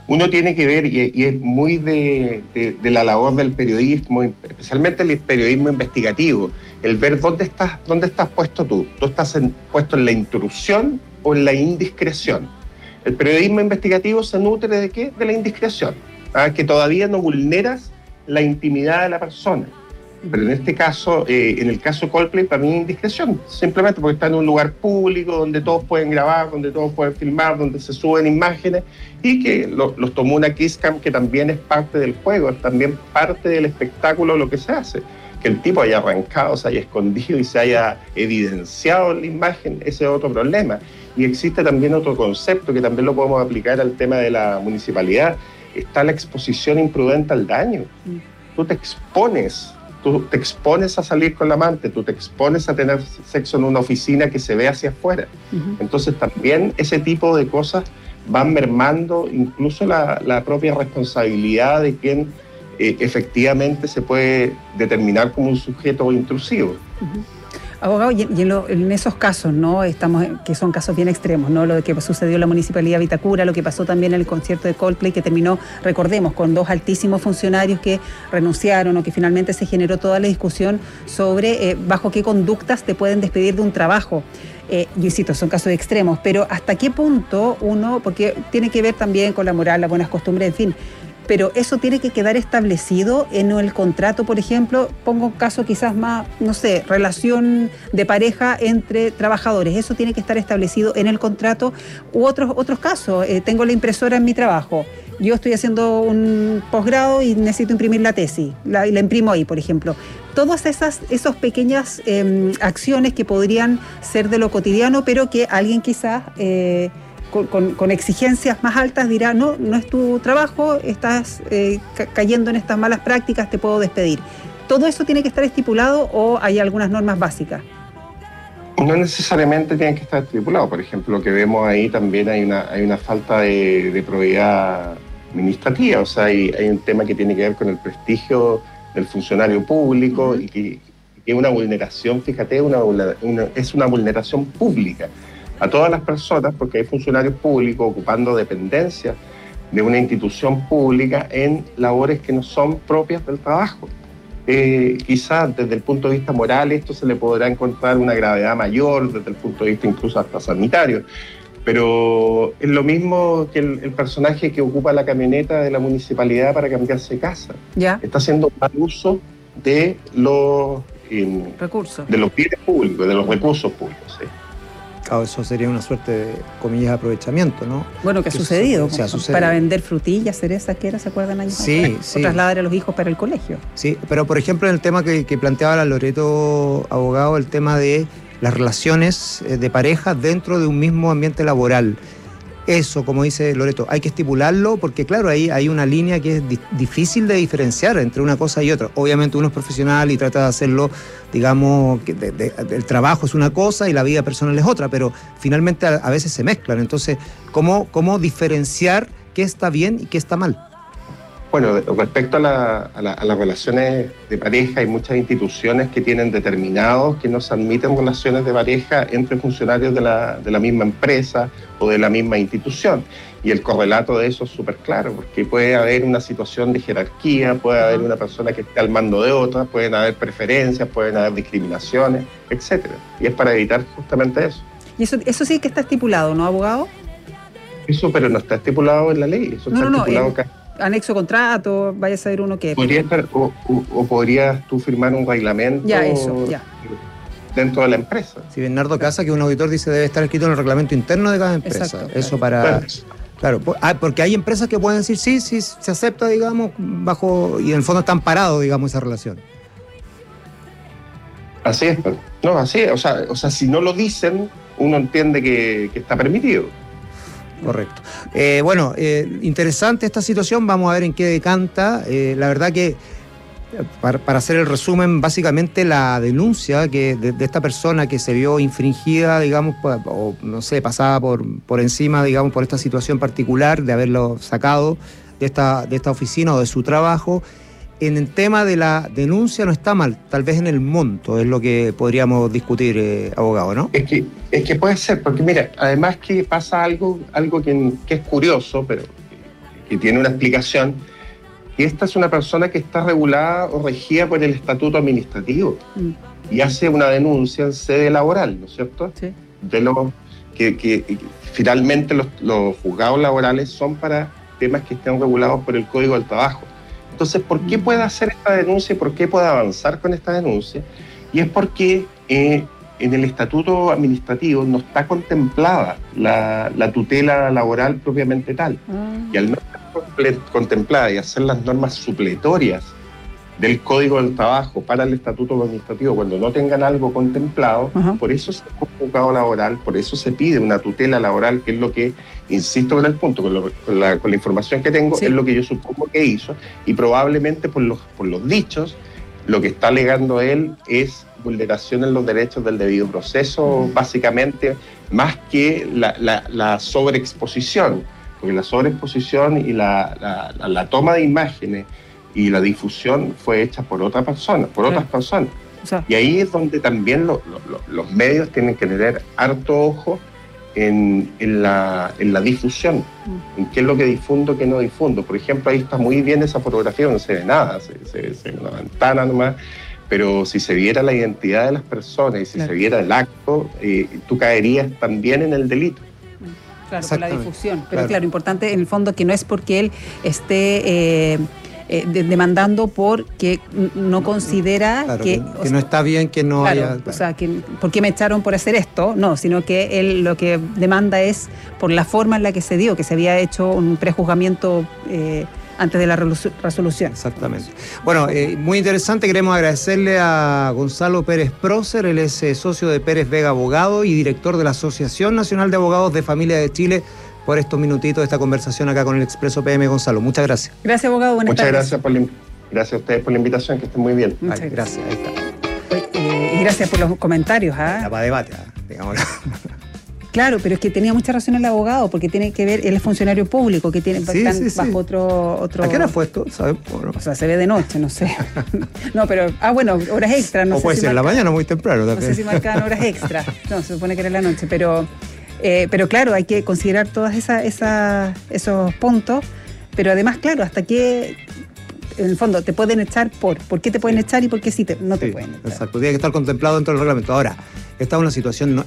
uno tiene que ver, y es muy de la labor del periodismo, especialmente el periodismo investigativo, el ver dónde estás puesto tú. ¿Tú estás puesto en la intrusión o en la indiscreción? El periodismo investigativo se nutre ¿de qué? De la indiscreción, que todavía no vulneras la intimidad de la persona. Pero en este caso, en el caso Coldplay, para mí es indiscreción, simplemente porque está en un lugar público donde todos pueden grabar, donde todos pueden filmar, donde se suben imágenes, y que los tomó una Kiss Cam, que también es parte del juego, es también parte del espectáculo lo que se hace. Que el tipo haya arrancado, se haya escondido y se haya evidenciado en la imagen, ese es otro problema. Y existe también otro concepto que también lo podemos aplicar al tema de la municipalidad, está la exposición imprudente al daño. Tú te expones a salir con la amante, tú te expones a tener sexo en una oficina que se ve hacia afuera. Entonces también ese tipo de cosas van mermando incluso la propia responsabilidad de quien efectivamente se puede determinar como un sujeto intrusivo. Abogado, y en esos casos, ¿no? Que son casos bien extremos, ¿no? Lo que sucedió en la Municipalidad de Vitacura, lo que pasó también en el concierto de Coldplay, que terminó, recordemos, con 2 altísimos funcionarios que renunciaron, o que finalmente se generó toda la discusión sobre bajo qué conductas te pueden despedir de un trabajo. Yo insisto, son casos extremos, pero ¿hasta qué punto uno, porque tiene que ver también con la moral, las buenas costumbres, en fin, pero eso tiene que quedar establecido en el contrato, por ejemplo, pongo un caso quizás más, no sé, relación de pareja entre trabajadores, eso tiene que estar establecido en el contrato, u otros casos, tengo la impresora en mi trabajo, yo estoy haciendo un posgrado y necesito imprimir la tesis, la imprimo ahí, por ejemplo. Todas esas pequeñas acciones que podrían ser de lo cotidiano, pero que alguien quizás... Con exigencias más altas dirá, no es tu trabajo, estás cayendo en estas malas prácticas, te puedo despedir. ¿Todo eso tiene que estar estipulado o hay algunas normas básicas? No necesariamente tienen que estar estipulados. Por ejemplo, lo que vemos ahí también hay una falta de probidad administrativa, o sea, hay un tema que tiene que ver con el prestigio del funcionario público y que es una vulneración, fíjate, es una vulneración pública a todas las personas, porque hay funcionarios públicos ocupando dependencias de una institución pública en labores que no son propias del trabajo. Quizás desde el punto de vista moral esto se le podrá encontrar una gravedad mayor, desde el punto de vista incluso hasta sanitario, pero es lo mismo que el personaje que ocupa la camioneta de la municipalidad para cambiarse de casa. ¿Ya? Está haciendo mal uso de los recursos, de los bienes públicos, de los recursos públicos, ¿sí? Claro, eso sería una suerte de, comillas, de aprovechamiento, ¿no? Bueno, que ha sucedido, para vender frutillas, cerezas, ¿qué era? ¿Se acuerdan años atrás? Sí. O trasladar a los hijos para el colegio. Sí, pero por ejemplo en el tema que planteaba la Loreto, abogado, el tema de las relaciones de pareja dentro de un mismo ambiente laboral. Eso, como dice Loreto, hay que estipularlo porque, claro, ahí hay una línea que es difícil de diferenciar entre una cosa y otra. Obviamente uno es profesional y trata de hacerlo, digamos, que el trabajo es una cosa y la vida personal es otra, pero finalmente a veces se mezclan. Entonces, ¿cómo diferenciar qué está bien y qué está mal? Bueno, respecto a las relaciones de pareja, hay muchas instituciones que tienen determinados que no se admiten relaciones de pareja entre funcionarios de la misma empresa o de la misma institución. Y el correlato de eso es súper claro, porque puede haber una situación de jerarquía, puede haber una persona que esté al mando de otra, pueden haber preferencias, pueden haber discriminaciones, etc. Y es para evitar justamente eso. Y eso sí que está estipulado, ¿no, abogado? Eso, pero no está estipulado en la ley, eso está estipulado anexo contrato, vaya a saber uno qué. Podría estar, o podrías tú firmar un reglamento dentro de la empresa. Si Bernardo Casa, que un auditor dice debe estar escrito en el reglamento interno de cada empresa. Exacto, eso para... Claro, porque hay empresas que pueden decir sí, se acepta, digamos, bajo, y en el fondo están parados, digamos, esa relación. Así es, no, así es. O sea, si no lo dicen, uno entiende que está permitido. Correcto. Bueno, interesante esta situación, vamos a ver en qué decanta. La verdad que, para hacer el resumen, básicamente la denuncia que de esta persona que se vio infringida, digamos, o no sé, pasada por encima, digamos, por esta situación particular de haberlo sacado de esta oficina o de su trabajo, en el tema de la denuncia no está mal, tal vez en el monto es lo que podríamos discutir, abogado, ¿no? Es que puede ser, porque mira, además que pasa algo que es curioso, pero que tiene una explicación, que esta es una persona que está regulada o regida por el estatuto administrativo y hace una denuncia en sede laboral, ¿no es cierto? Sí. De lo que finalmente los juzgados laborales son para temas que estén regulados por el Código del Trabajo. Entonces, ¿por qué puede hacer esta denuncia y por qué puede avanzar con esta denuncia? Y es porque en el estatuto administrativo no está contemplada la tutela laboral propiamente tal. Y al no estar contemplada y hacer las normas supletorias del Código del Trabajo para el estatuto administrativo, cuando no tengan algo contemplado, por eso se ha juzgado laboral, por eso se pide una tutela laboral, que es lo que, insisto con el punto, con la información que tengo, es lo que yo supongo que hizo, y probablemente por los dichos, lo que está alegando él es vulneración en los derechos del debido proceso, básicamente, más que la sobreexposición, porque la sobreexposición y la toma de imágenes y la difusión fue hecha por otra persona, por otras personas. O sea, y ahí es donde también los medios tienen que tener harto ojo en la difusión, en qué es lo que difundo, qué no difundo. Por ejemplo, ahí está muy bien esa fotografía, no se ve nada, se ve una ventana nomás, pero si se viera la identidad de las personas y si se viera el acto, tú caerías también en el delito. Claro, por la difusión. Pero claro, importante en el fondo que no es porque él esté demandando porque no considera que no está bien que no haya... O sea, que ¿por qué me echaron por hacer esto? No, sino que él lo que demanda es por la forma en la que se dio, que se había hecho un prejuzgamiento antes de la resolución. Exactamente. Bueno, muy interesante. Queremos agradecerle a Gonzalo Pérez Prócer. Él es socio de Pérez Vega Abogado y director de la Asociación Nacional de Abogados de Familia de Chile, por estos minutitos de esta conversación acá con el Expreso PM. Gonzalo, muchas gracias. Gracias, abogado. Buenas tardes. Gracias a ustedes por la invitación, que estén muy bien. Muchas gracias. Ahí está. Y gracias por los comentarios. Para debate, digamos. Claro, pero es que tenía mucha razón el abogado, porque tiene que ver, él es funcionario público, que tiene bajo otro... ¿A qué hora fue esto? ¿Sabes? O sea, se ve de noche, no sé. No, pero... bueno, horas extras. No o sé puede si ser en la mañana, muy temprano. No sé si marcaban horas extras. No, se supone que era en la noche, pero claro, hay que considerar todos esos puntos, pero además, claro, hasta que... En el fondo, te pueden echar ¿por qué te pueden echar y por qué no te pueden echar? Exacto, tiene que estar contemplado dentro del reglamento. Ahora, esta es una situación...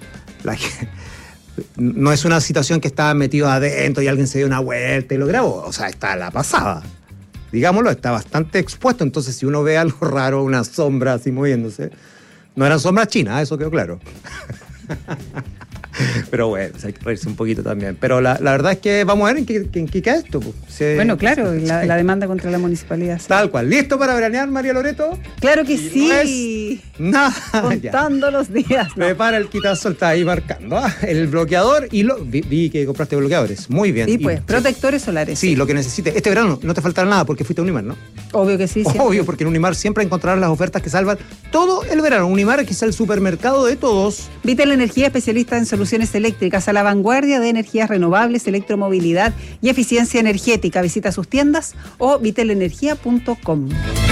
no es una situación que estaba metido adentro y alguien se dio una vuelta y lo grabó. O sea, está la pasada. Digámoslo, está bastante expuesto. Entonces, si uno ve algo raro, una sombra así moviéndose, no eran sombras chinas, eso quedó claro. Pero bueno, hay que reírse un poquito también. Pero la verdad es que vamos a ver en qué cae esto. Bueno, claro, la demanda contra la municipalidad. Sí. Tal cual. ¿Listo para veranear, María Loreto? Claro que sí. Nada. Contando los días. No. Prepara el quitasol, está ahí marcando. El bloqueador y vi que compraste bloqueadores. Muy bien. Sí, pues, protectores solares. Sí, lo que necesites. Este verano no te faltará nada porque fuiste a Unimar, ¿no? Obvio que sí. Obvio, porque en Unimar siempre encontrarás las ofertas que salvan todo el verano. Unimar, que es el supermercado de todos. Vitel Energía, especialista en soluciones eléctricas a la vanguardia de energías renovables, electromovilidad y eficiencia energética. Visita sus tiendas o vitelenergia.com.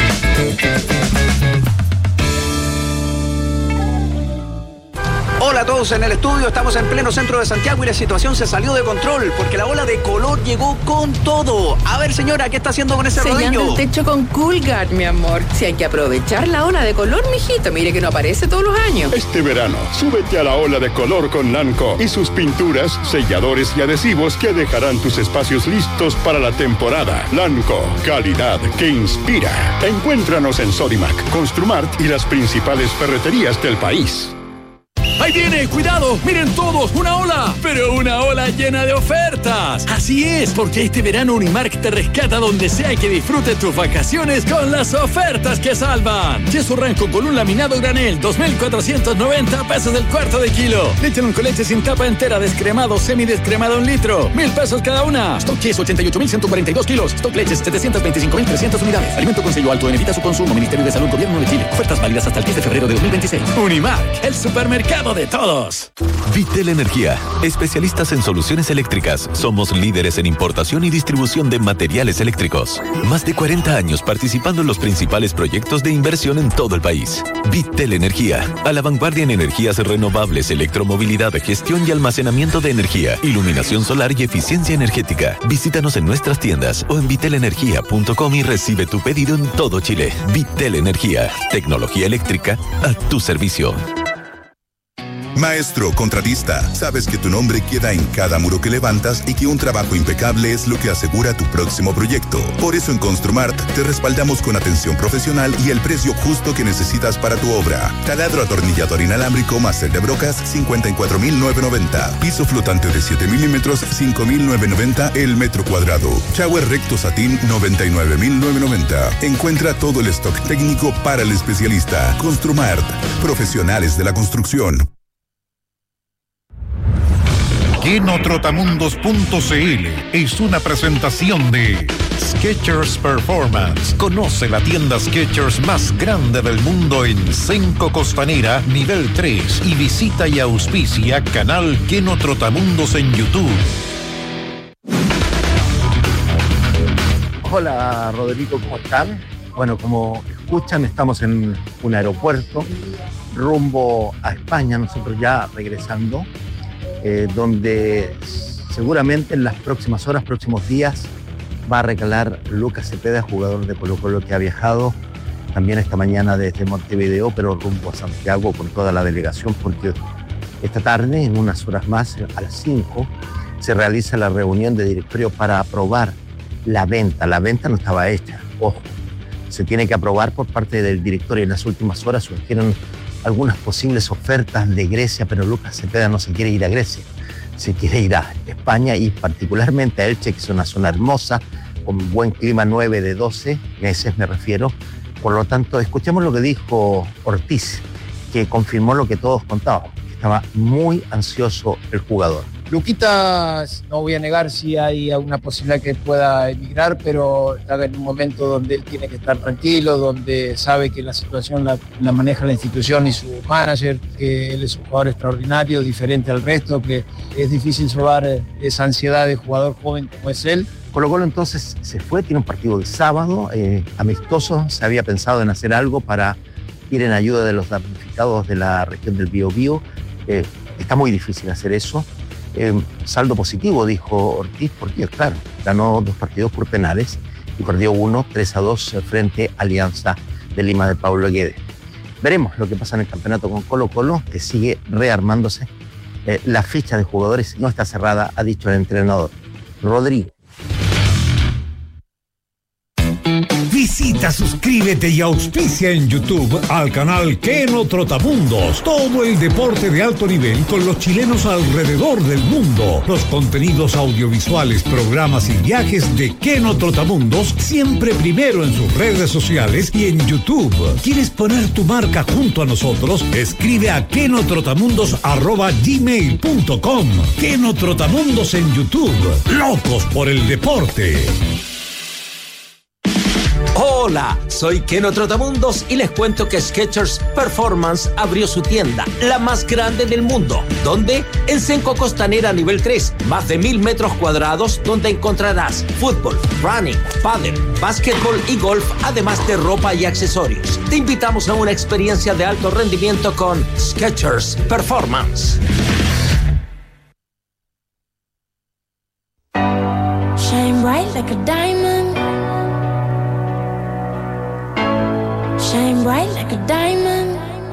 Hola a todos en el estudio, estamos en pleno centro de Santiago y la situación se salió de control porque la ola de calor llegó con todo. A ver, señora, ¿qué está haciendo con ese rodillo? Sellando el techo con Coolguard, mi amor. Si hay que aprovechar la ola de color, mijito, mire que no aparece todos los años. Este verano, súbete a la ola de color con Lanco y sus pinturas, selladores y adhesivos que dejarán tus espacios listos para la temporada. Lanco, calidad que inspira. Encuéntranos en Sodimac, Construmart y las principales ferreterías del país. ¡Ahí viene! ¡Cuidado! ¡Miren todos! ¡Una ola! ¡Pero una ola llena de ofertas! Así es, porque este verano Unimark te rescata donde sea que disfrutes tus vacaciones con las ofertas que salvan. Queso Ranco con un laminado granel, 2.490 pesos el cuarto de kilo. Leche con leche sin tapa entera, descremado, semidescremado 1 litro, 1.000 pesos cada una. Stock queso, 88.142 kilos. Stock leches, 725.300 unidades. Alimento con sello alto, evita su consumo. Ministerio de Salud, Gobierno de Chile. Ofertas válidas hasta el 10 de febrero de 2026. Unimark, el supermercado todo de todos. Vitel Energía, especialistas en soluciones eléctricas. Somos líderes en importación y distribución de materiales eléctricos. Más de 40 años participando en los principales proyectos de inversión en todo el país. Vitel Energía, a la vanguardia en energías renovables, electromovilidad, gestión y almacenamiento de energía, iluminación solar y eficiencia energética. Visítanos en nuestras tiendas o en vitelenergia.com y recibe tu pedido en todo Chile. Vitel Energía, tecnología eléctrica a tu servicio. Maestro contratista, sabes que tu nombre queda en cada muro que levantas y que un trabajo impecable es lo que asegura tu próximo proyecto. Por eso en Construmart te respaldamos con atención profesional y el precio justo que necesitas para tu obra. Taladro atornillador inalámbrico máster de brocas, 54.990. Piso flotante de 7 milímetros, 5.990 el metro cuadrado. Shower recto satín, 99.990. Encuentra todo el stock técnico para el especialista. Construmart, profesionales de la construcción. Kenotrotamundos.cl es una presentación de Skechers Performance. Conoce la tienda Skechers más grande del mundo en Cenco Costanera, nivel 3, y visita y auspicia canal Kenotrotamundos en YouTube. Hola Rodrigo, ¿cómo están? Bueno, como escuchan, estamos en un aeropuerto rumbo a España, nosotros ya regresando. Donde seguramente en las próximas horas, próximos días, va a recalar Lucas Cepeda, jugador de Colo-Colo que ha viajado también esta mañana desde Montevideo, pero rumbo a Santiago con toda la delegación, porque esta tarde, en unas horas más, a las 5, se realiza la reunión de directorio para aprobar la venta. La venta no estaba hecha, ojo, se tiene que aprobar por parte del directorio. En las últimas horas surgieron algunas posibles ofertas de Grecia, pero Lucas Cepeda no se quiere ir a Grecia, se quiere ir a España y particularmente a Elche, que es una zona hermosa, con buen clima, 9 de 12 meses me refiero. Por lo tanto, escuchemos lo que dijo Ortiz, que confirmó lo que todos contábamos, que estaba muy ansioso el jugador. Luquitas, no voy a negar si hay alguna posibilidad que pueda emigrar, pero está en un momento donde él tiene que estar tranquilo, donde sabe que la situación la maneja la institución y su manager, que él es un jugador extraordinario, diferente al resto, que es difícil solvar esa ansiedad de jugador joven como es él. Colo-Colo entonces se fue, tiene un partido de sábado, amistoso, se había pensado en hacer algo para ir en ayuda de los damnificados de la región del Biobío. Está muy difícil hacer eso. Saldo positivo, dijo Ortiz, porque claro, ganó 2 partidos por penales y perdió 1, 3-2 frente a Alianza de Lima de Pablo Guedes. Veremos lo que pasa en el campeonato con Colo-Colo, que sigue rearmándose. La ficha de jugadores no está cerrada, ha dicho el entrenador. Rodrigo. Visita, suscríbete y auspicia en YouTube al canal Keno Trotamundos. Todo el deporte de alto nivel con los chilenos alrededor del mundo. Los contenidos audiovisuales, programas y viajes de Keno Trotamundos siempre primero en sus redes sociales y en YouTube. ¿Quieres poner tu marca junto a nosotros? Escribe a kenotrotamundos@gmail.com. Keno Trotamundos en YouTube. Locos por el deporte. Hola, soy Keno Trotamundos y les cuento que Skechers Performance abrió su tienda, la más grande del mundo. ¿Dónde? En Cenco Costanera nivel 3, más de 1000 metros cuadrados, donde encontrarás fútbol, running, pádel, básquetbol y golf, además de ropa y accesorios. Te invitamos a una experiencia de alto rendimiento con Skechers Performance. Shine bright like a diamond. Shine bright like a diamond.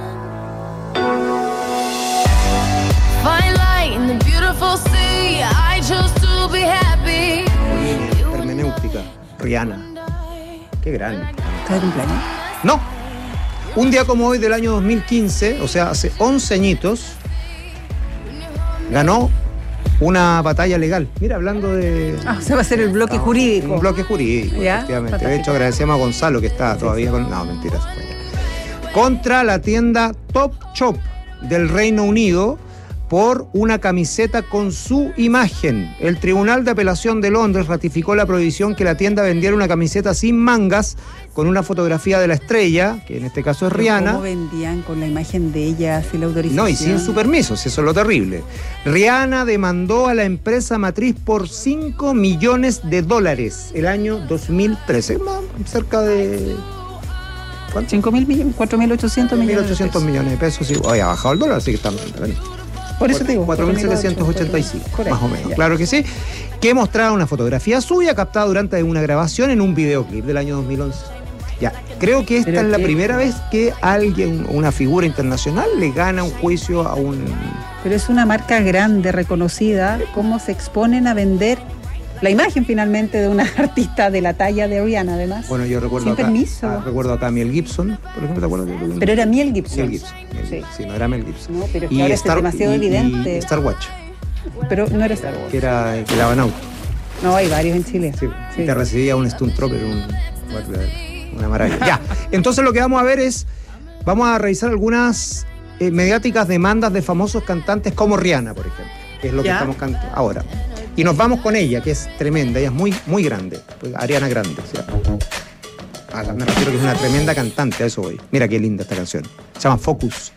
Fine light in the beautiful sea. I chose to be happy. Hermenéutica, Rihanna. Qué grande. ¿Está de cumpleaños? No. Un día como hoy del año 2015, o sea, hace 11 añitos, ganó una batalla legal. Mira, hablando de... se va a hacer el bloque jurídico. Un bloque jurídico, ¿Ya? efectivamente. Fantástico. De hecho, agradecemos a Gonzalo, que está todavía con... No, mentiras. Contra la tienda Top Shop del Reino Unido por una camiseta con su imagen. El Tribunal de Apelación de Londres ratificó la prohibición que la tienda vendiera una camiseta sin mangas con una fotografía de la estrella, que en este caso es Rihanna. ¿Cómo vendían con la imagen de ella sin la autorización? No, y sin su permiso, si eso es lo terrible. Rihanna demandó a la empresa matriz por $5 millones el año 2013. Cerca de... ¿cuánto? 5.000 millones, 4.800 millones. 1.800 millones de pesos, sí. Hoy ha bajado el dólar, así que está... Por eso te digo, 4.785, más o menos. Claro que sí. Que mostraba una fotografía suya captada durante una grabación en un videoclip del año 2011. Ya, creo que esta es la primera vez que alguien, una figura internacional, le gana un juicio a un... Pero es una marca grande, reconocida. ¿Cómo se exponen a vender la imagen finalmente de una artista de la talla de Rihanna, además? Bueno, yo recuerdo sin permiso. Recuerdo acá a Mel Gibson, por ejemplo, ¿te acuerdas? Pero era Mel Gibson. Mel Gibson. Sí, no era Mel Gibson. No, pero es que ahora es demasiado evidente. Y Star Watch. Pero no era Star Watch. Que lavan auto. No, hay varios en Chile. Sí. Te recibía un Stunt Trooper, una maravilla. Ya, entonces lo que vamos a ver es, vamos a revisar algunas mediáticas demandas de famosos cantantes como Rihanna, por ejemplo, que es lo que estamos cantando ahora. Y nos vamos con ella, que es tremenda, ella es muy, muy grande, Ariana Grande. Me refiero que es una tremenda cantante, a eso voy. Mira qué linda esta canción. Se llama Focus.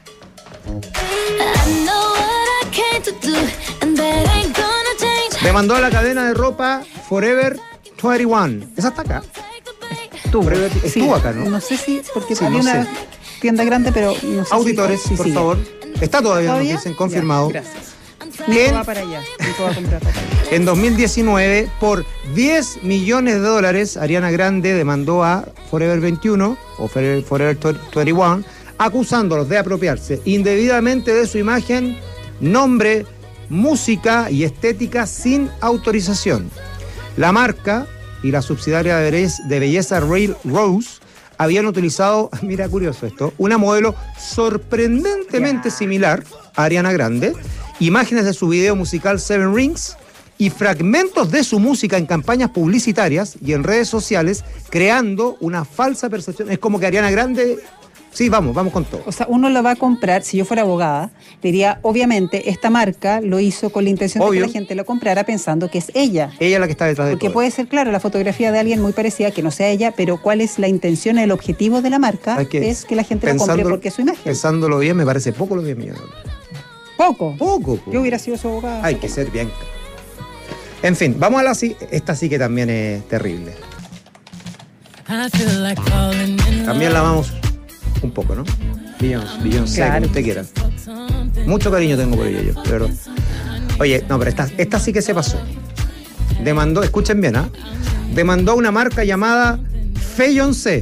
Demandó a la cadena de ropa Forever 21. Esa está acá. Estuvo acá, ¿no? No sé si, porque había una tienda grande, pero no sé. Auditores, si por favor. Está todavía, nos dicen, confirmado. Ya, gracias. Nico va para allá. Nico va a comprar ropa. En 2019, por $10 millones, Ariana Grande demandó a Forever 21 o Forever 21, acusándolos de apropiarse indebidamente de su imagen, nombre, música y estética sin autorización. La marca y la subsidiaria de belleza Real Rose habían utilizado, mira curioso esto, una modelo sorprendentemente similar a Ariana Grande, imágenes de su video musical Seven Rings y fragmentos de su música en campañas publicitarias y en redes sociales, creando una falsa percepción. Es como que Ariana Grande... Sí, vamos con todo. O sea, uno la va a comprar, si yo fuera abogada, diría, obviamente, esta marca lo hizo con la intención de que la gente lo comprara pensando que es ella. Ella es la que está detrás de todo. Porque puede ser, claro, la fotografía de alguien muy parecida, que no sea ella, pero cuál es la intención, el objetivo de la marca, es que la gente lo compre porque es su imagen. Pensándolo bien, me parece poco los $10 millones. Poco. Poco. Yo hubiera sido su abogada. Hay que ser bien. En fin, vamos a la... Esta sí que también es terrible. También la vamos... un poco, ¿no? Beyoncé, claro, como usted quiera. Mucho cariño tengo por ella yo, pero... Oye, no, pero esta sí que se pasó. Demandó, escuchen bien, demandó una marca llamada Beyoncé.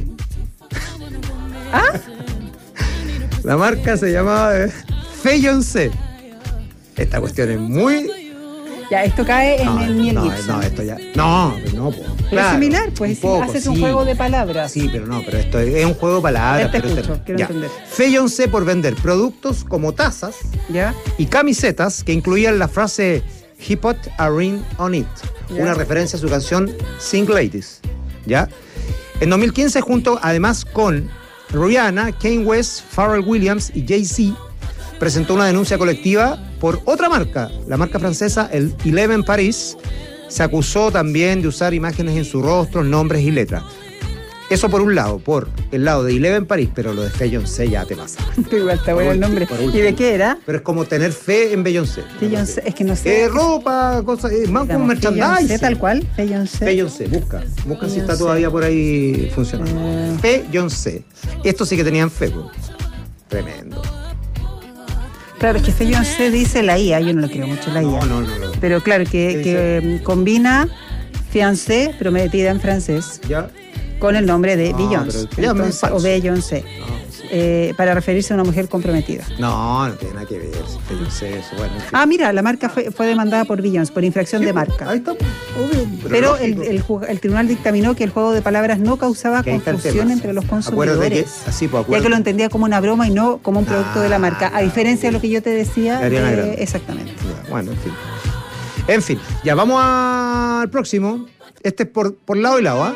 La marca se llamaba Beyoncé. Esta cuestión es muy... Ya, esto cae en el Mel Gibson. No, esto ya... No, claro, es similar, pues, haces un juego de palabras. Sí, pero no, pero esto es un juego de palabras. Quiero entender. Beyoncé por vender productos como tazas y camisetas que incluían la frase "He put a ring on it", una referencia a su canción Sing Ladies, ¿ya? En 2015, junto además con Rihanna, Kanye West, Pharrell Williams y Jay-Z, presentó una denuncia colectiva por otra marca, la marca francesa, el Eleven Paris. Se acusó también de usar imágenes en su rostro, nombres y letras. Eso por un lado, por el lado de Eleven Paris, pero lo de Beyoncé ya te pasa. Igual está bueno el nombre. ¿Y de qué era? Pero es como tener fe en Beyoncé. Beyoncé, es que no sé. Ropa, cosas, más como merchandising. Beyoncé tal cual, Beyoncé. Beyoncé, busca si está todavía por ahí funcionando. Beyoncé. Esto sí que tenían fe, pues. Tremendo. Claro, es que Beyoncé dice la IA, yo no lo creo mucho la IA. No. Pero claro, que combina fiancé, pero metida en francés, con el nombre de Beyoncé. O Beyoncé. Para referirse a una mujer comprometida. No tiene nada que ver. Beyoncé, eso, bueno, mira, la marca fue demandada por Beyoncé, por infracción de marca. Ahí está, obvio. Pero el tribunal dictaminó que el juego de palabras no causaba confusión entre los consumidores. Ya que lo entendía como una broma y no como un producto de la marca. A diferencia de lo que yo te decía. Exactamente. Bueno, en fin. Ya, vamos al próximo. Este es por lado y lado,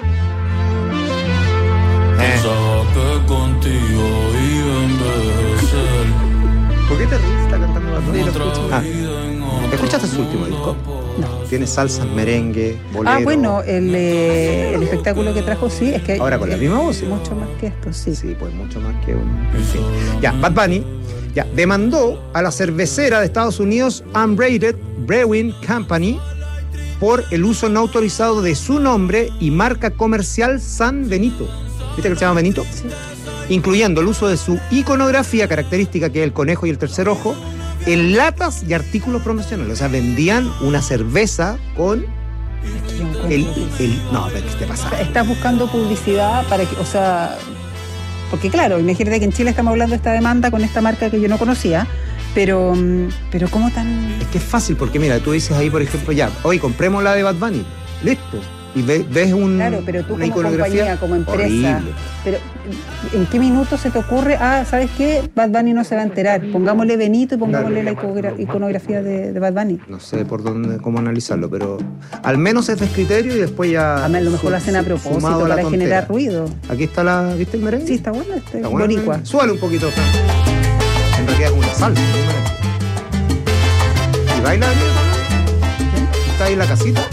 Contigo iba a envejecer. ¿Por qué te ríes? Está cantando Bad Bunny. ¿Escuchaste su último disco? No. Tiene salsa, merengue, bolero. Bueno, el espectáculo que trajo, sí, es que... Ahora con la misma voz. ¿Sí? Mucho más que esto, sí. Sí, pues mucho más que un... En fin. Ya, Bad Bunny demandó a la cervecera de Estados Unidos Unrated Brewing Company por el uso no autorizado de su nombre y marca comercial San Benito. ¿Viste que se llama Benito? Sí. Incluyendo el uso de su iconografía característica, que es el conejo y el tercer ojo, en latas y artículos promocionales. O sea, vendían una cerveza con no, ¿qué te pasa? Estás buscando publicidad para que, o sea, porque claro, imagínate que en Chile estamos hablando de esta demanda con esta marca que yo no conocía, pero ¿cómo tan...? Es que es fácil, porque mira, tú dices ahí, por ejemplo, hoy compremos la de Bad Bunny, listo. Y ves un... Claro, pero tú como compañía, como empresa... Horrible. Pero ¿en qué minuto se te ocurre? ¿Sabes qué? Bad Bunny no se va a enterar. Pongámosle Benito y pongámosle la iconografía de Bad Bunny. No sé cómo analizarlo, pero al menos es de criterio y después ya... A lo mejor lo hacen a propósito para generar ruido. Aquí está ¿viste el merengue? Sí, está bueno boricua. Súbale un poquito. En realidad es una salsa. ¿Y baila? ¿Está ahí en la casita?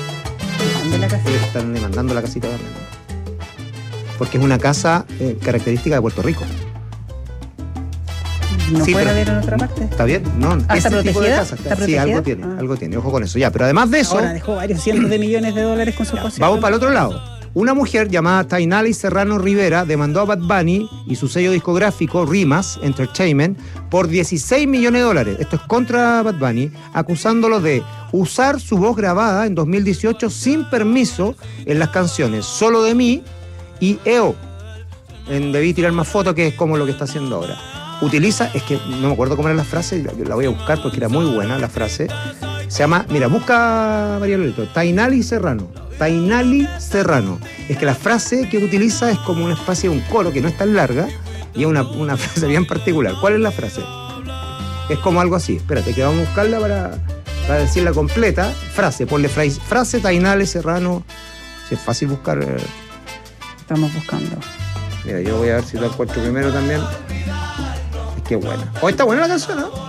Están demandando la casita también, porque es una casa característica de Puerto Rico. ¿No puede haber en otra parte? Está bien, no. ¿Está protegida? Sí, algo tiene, ojo con eso. Ya, pero además de eso... Ahora dejó varios cientos de millones de dólares con su concierto. Vamos para el otro lado. Una mujer llamada Tainali Serrano Rivera demandó a Bad Bunny y su sello discográfico Rimas Entertainment por $16 millones. Esto es contra Bad Bunny, acusándolo de usar su voz grabada en 2018 sin permiso en las canciones Solo de Mí y EO, en Debí Tirar Más Fotos, que es como lo que está haciendo ahora. Utiliza, es que no me acuerdo cómo era la frase, la voy a buscar porque era muy buena la frase. Se llama, mira, busca María Loreto, Tainali Serrano. Es que la frase que utiliza es como una especie de un coro que no es tan larga y es una frase bien particular. ¿Cuál es la frase? Es como algo así. Espérate, que vamos a buscarla para decirla completa. Frase, ponle frase Tainali Serrano. Si es fácil buscar. Estamos buscando. Mira, yo voy a ver si lo encuentro primero también. Es que buena. Hoy está buena la canción, ¿no?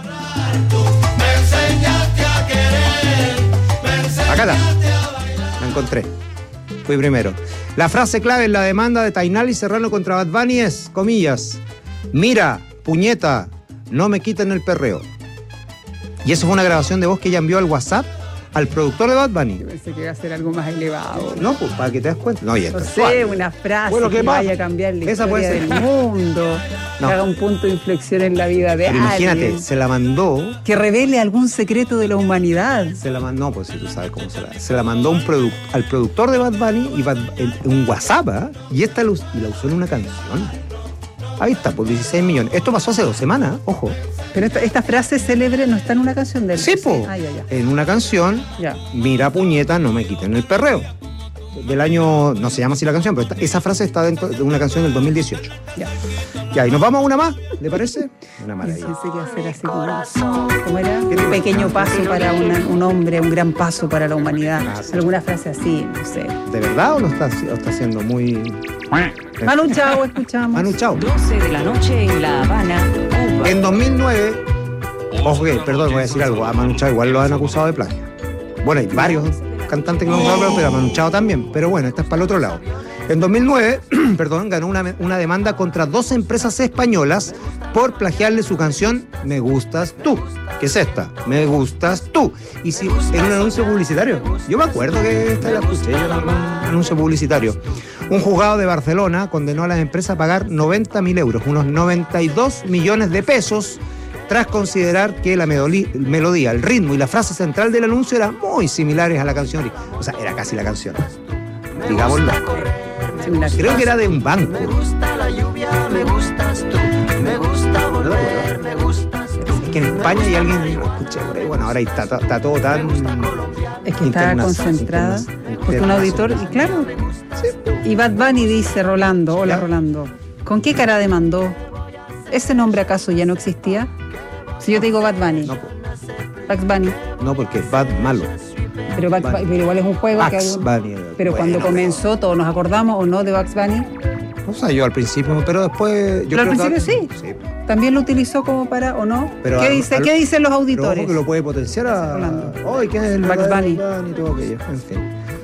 Acá está. La encontré. Fui primero. La frase clave en la demanda de Tainali Serrano contra Bad Bunny es, comillas, mira, puñeta, no me quiten el perreo. Y eso fue una grabación de voz que ella envió al WhatsApp al productor de Bad Bunny. Yo pensé que iba a ser algo más elevado. No, pues para que te das cuenta. No, no sé, una frase que vaya a cambiar la historia del mundo, que haga un punto de inflexión en la vida de alguien. Imagínate, se la mandó... Que revele algún secreto de la humanidad. Se la mandó, pues si tú sabes cómo se la mandó al productor de Bad Bunny y un WhatsApp, y esta la usó en una canción. Ahí está, por 16 millones. Esto pasó hace 2 semanas, ojo. Pero esta frase célebre no está en una canción de él. Sí, po. En una canción, mira, puñeta, no me quiten el perreo. Del año, no se llama así la canción, pero esa frase está dentro de una canción del 2018. Ya, y nos vamos a una más, ¿le parece? Una maravilla. Pensé que iba a ser así como era un pequeño paso para un hombre, un gran paso para la humanidad. Alguna frase así, no sé. ¿De verdad o no está siendo muy...? Manu Chao, escuchamos. Manu Chao. 12 de la noche en La Habana, Cuba. En 2009, perdón, voy a decir algo, a Manu Chao igual lo han acusado de plagio. Bueno, hay varios cantantes que lo han acusado, pero a Manu Chao también. Pero bueno, esta es para el otro lado. En 2009, ganó una demanda contra 2 empresas españolas por plagiarle su canción Me Gustas Tú. ¿Qué es esta? Me Gustas Tú. Y si en un anuncio publicitario. Yo me acuerdo que esta la escuché en un anuncio publicitario. Un juzgado de Barcelona condenó a las empresas a pagar 90.000 euros, unos 92 millones de pesos, tras considerar que la melodía, el ritmo y la frase central del anuncio eran muy similares a la canción. O sea, era casi la canción. Digámoslo. Creo que era de un banco. Me gusta la lluvia, me gustas tú, me gusta volver, me gustas tú. Es que en España hay alguien, lo escuché por ahí, bueno, ahora está todo tan... Es que está concentrada, porque un auditor, y claro, y Bad Bunny dice, Rolando, hola Rolando, ¿con qué cara demandó? ¿Ese nombre acaso ya no existía? Si yo te digo Bad Bunny. No, Bugs Bunny. No, porque es Bad malo. Pero igual es un juego Bugs que... Bunny. Pero cuando comenzó, todos nos acordamos, ¿o no?, de Bugs Bunny. O sea, yo al principio, pero después... Pero al principio sí. También lo utilizó como para, ¿o no? Pero ¿Qué dicen los auditores? Pero ojo que lo puede potenciar a... ¡Ay, qué es el Bugs Bunny! Y todo aquello, en fin.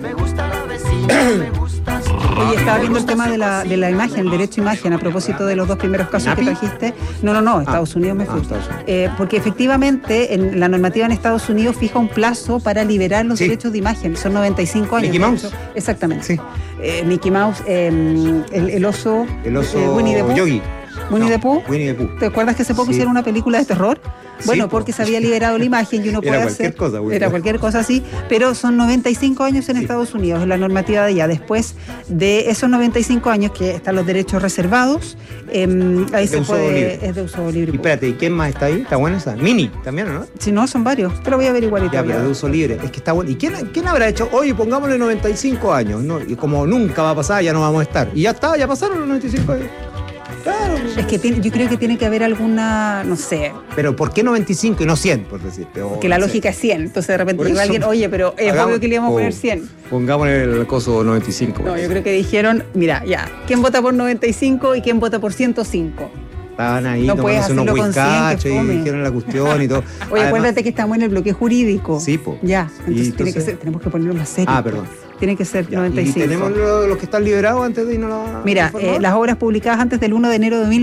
Oye, estaba viendo el tema de la imagen, el derecho a imagen, a propósito de los dos primeros casos que trajiste. No, Estados Unidos me fui. Porque efectivamente en la normativa en Estados Unidos fija un plazo para liberar los derechos de imagen. Son 95 años. ¿Mickey Mouse? Exactamente. Sí. Mickey Mouse, el oso... El oso Winnie the Pooh. Yogi. Winnie the Pooh. Winnie the Pooh. ¿Te acuerdas que hace poco hicieron una película de terror? Bueno, porque se había liberado la imagen y uno puede hacer... Era cualquier cosa así, pero son 95 años en Estados Unidos, en la normativa de allá. Después de esos 95 años que están los derechos reservados, ahí se puede... Es de uso libre. Y espérate, ¿y quién más está ahí? ¿Está buena esa? Mini también, ¿no? Si no, son varios, pero voy a averiguar y ya, pero de uso libre. Es que está bueno. ¿Y quién habrá hecho? Oye, pongámosle 95 años, ¿no? Y como nunca va a pasar, ya no vamos a estar. Y ya está, ya pasaron los 95 años. Claro. Es que yo creo que tiene que haber alguna, no sé. Pero ¿por qué 95 y no 100, por decirte? Porque la lógica es 100. Entonces de repente llega alguien, oye, pero es obvio que le íbamos a poner 100. Pongámosle el coso 95. No, yo creo que dijeron, mira, ya, ¿quién vota por 95 y quién vota por 100? Estaban ahí, no puedes hacerlo unos whiskachos y dijeron la cuestión y todo. Oye, además, acuérdate que estamos en el bloque jurídico. Sí, po. Ya, entonces tiene que ser, tenemos que ponerlo más serio. Perdón. Tiene que ser ya, 95. ¿Y tenemos los que están liberados antes de irnos a la... Mira, las obras publicadas antes del 1 de enero de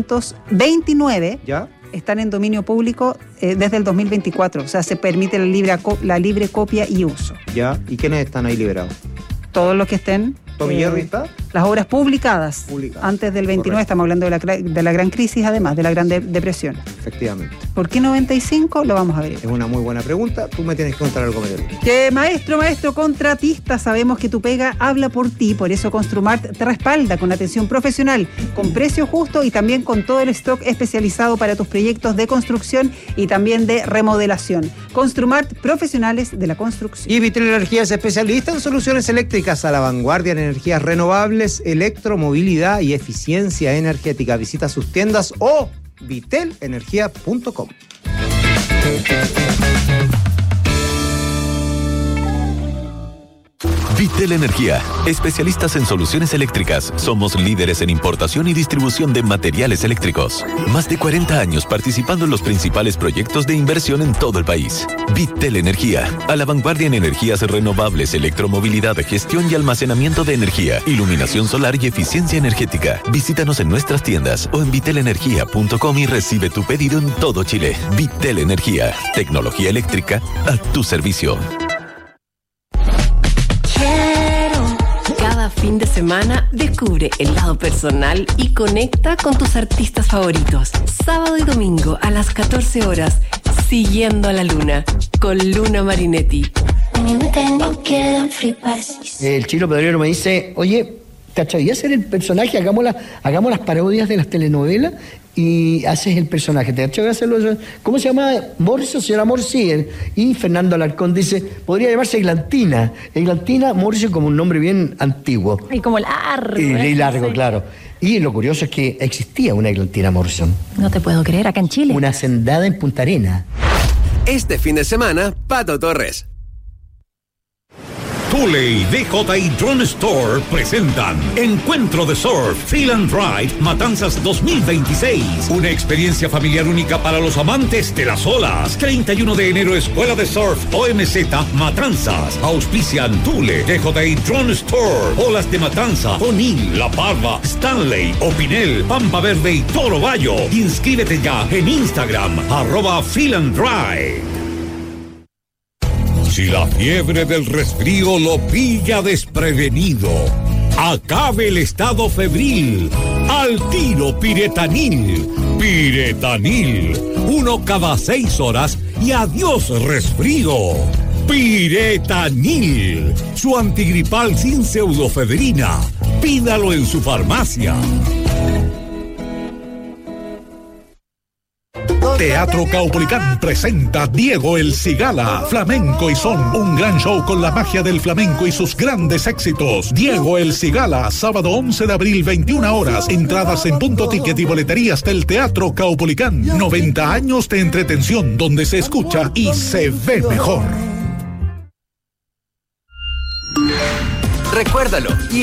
1929 ¿ya? Están en dominio público desde el 2024. O sea, se permite la libre copia y uso. ¿Ya? ¿Y quiénes están ahí liberados? Todos los que estén... ¿Tommy Jerry está? Las obras publicadas antes del 29, correcto. Estamos hablando de la gran crisis, además, de la gran depresión. Efectivamente. ¿Por qué 95? Lo vamos a ver. Es una muy buena pregunta. Tú me tienes que contar algo, María. Que maestro contratista, sabemos que tu pega habla por ti, por eso Construmart te respalda con atención profesional, con precio justo y también con todo el stock especializado para tus proyectos de construcción y también de remodelación. Construmart, profesionales de la construcción. Y Vitel Energía es especialista en soluciones eléctricas a la vanguardia en energías renovables, electromovilidad y eficiencia energética. Visita sus tiendas o vitelenergia.com. Vitel Energía, especialistas en soluciones eléctricas. Somos líderes en importación y distribución de materiales eléctricos. Más de 40 años participando en los principales proyectos de inversión en todo el país. Vitel Energía, a la vanguardia en energías renovables, electromovilidad, gestión y almacenamiento de energía, iluminación solar y eficiencia energética. Visítanos en nuestras tiendas o en vitelenergia.com y recibe tu pedido en todo Chile. Vitel Energía, tecnología eléctrica a tu servicio. Cada fin de semana descubre el lado personal y conecta con tus artistas favoritos. Sábado y domingo a las 14 horas, Siguiendo a la Luna, con Luna Marinetti. El Chilo Pedrero me dice, oye, ¿te atrevías a hacer el personaje? Hagamos las parodias de las telenovelas y haces el personaje. ¿Te atreves a hacerlo? ¿Cómo se llama? Morrison, señora Morrison. Y Fernando Alarcón dice, podría llamarse Eglantina. Eglantina Morrison como un nombre bien antiguo. Y como largo. Y largo, claro. Y lo curioso es que existía una Eglantina Morrison. No te puedo creer, acá en Chile. Una hacendada en Punta Arena. Este fin de semana, Pato Torres. Thule y DJI Drone Store presentan Encuentro de Surf, Feel and Ride, Matanzas 2026. Una experiencia familiar única para los amantes de las olas. 31 de enero, Escuela de Surf OMZ Matanzas. Auspician Thule, DJI Drone Store, Olas de Matanza, O'Neill, La Parva, Stanley, Opinel, Pampa Verde y Toro Bayo. Inscríbete ya en Instagram, @Feel and Ride. Si la fiebre del resfrío lo pilla desprevenido, acabe el estado febril. Al tiro Piretanil. Piretanil. 1 cada 6 horas y adiós resfrío. Piretanil. Su antigripal sin pseudofedrina. Pídalo en su farmacia. Teatro Caupolicán presenta Diego el Cigala, Flamenco y Son, un gran show con la magia del flamenco y sus grandes éxitos. Diego el Cigala, sábado 11 de abril, 21 horas. Entradas en Punto Ticket y boleterías del Teatro Caupolicán. 90 años de entretención donde se escucha y se ve mejor. Recuérdalo y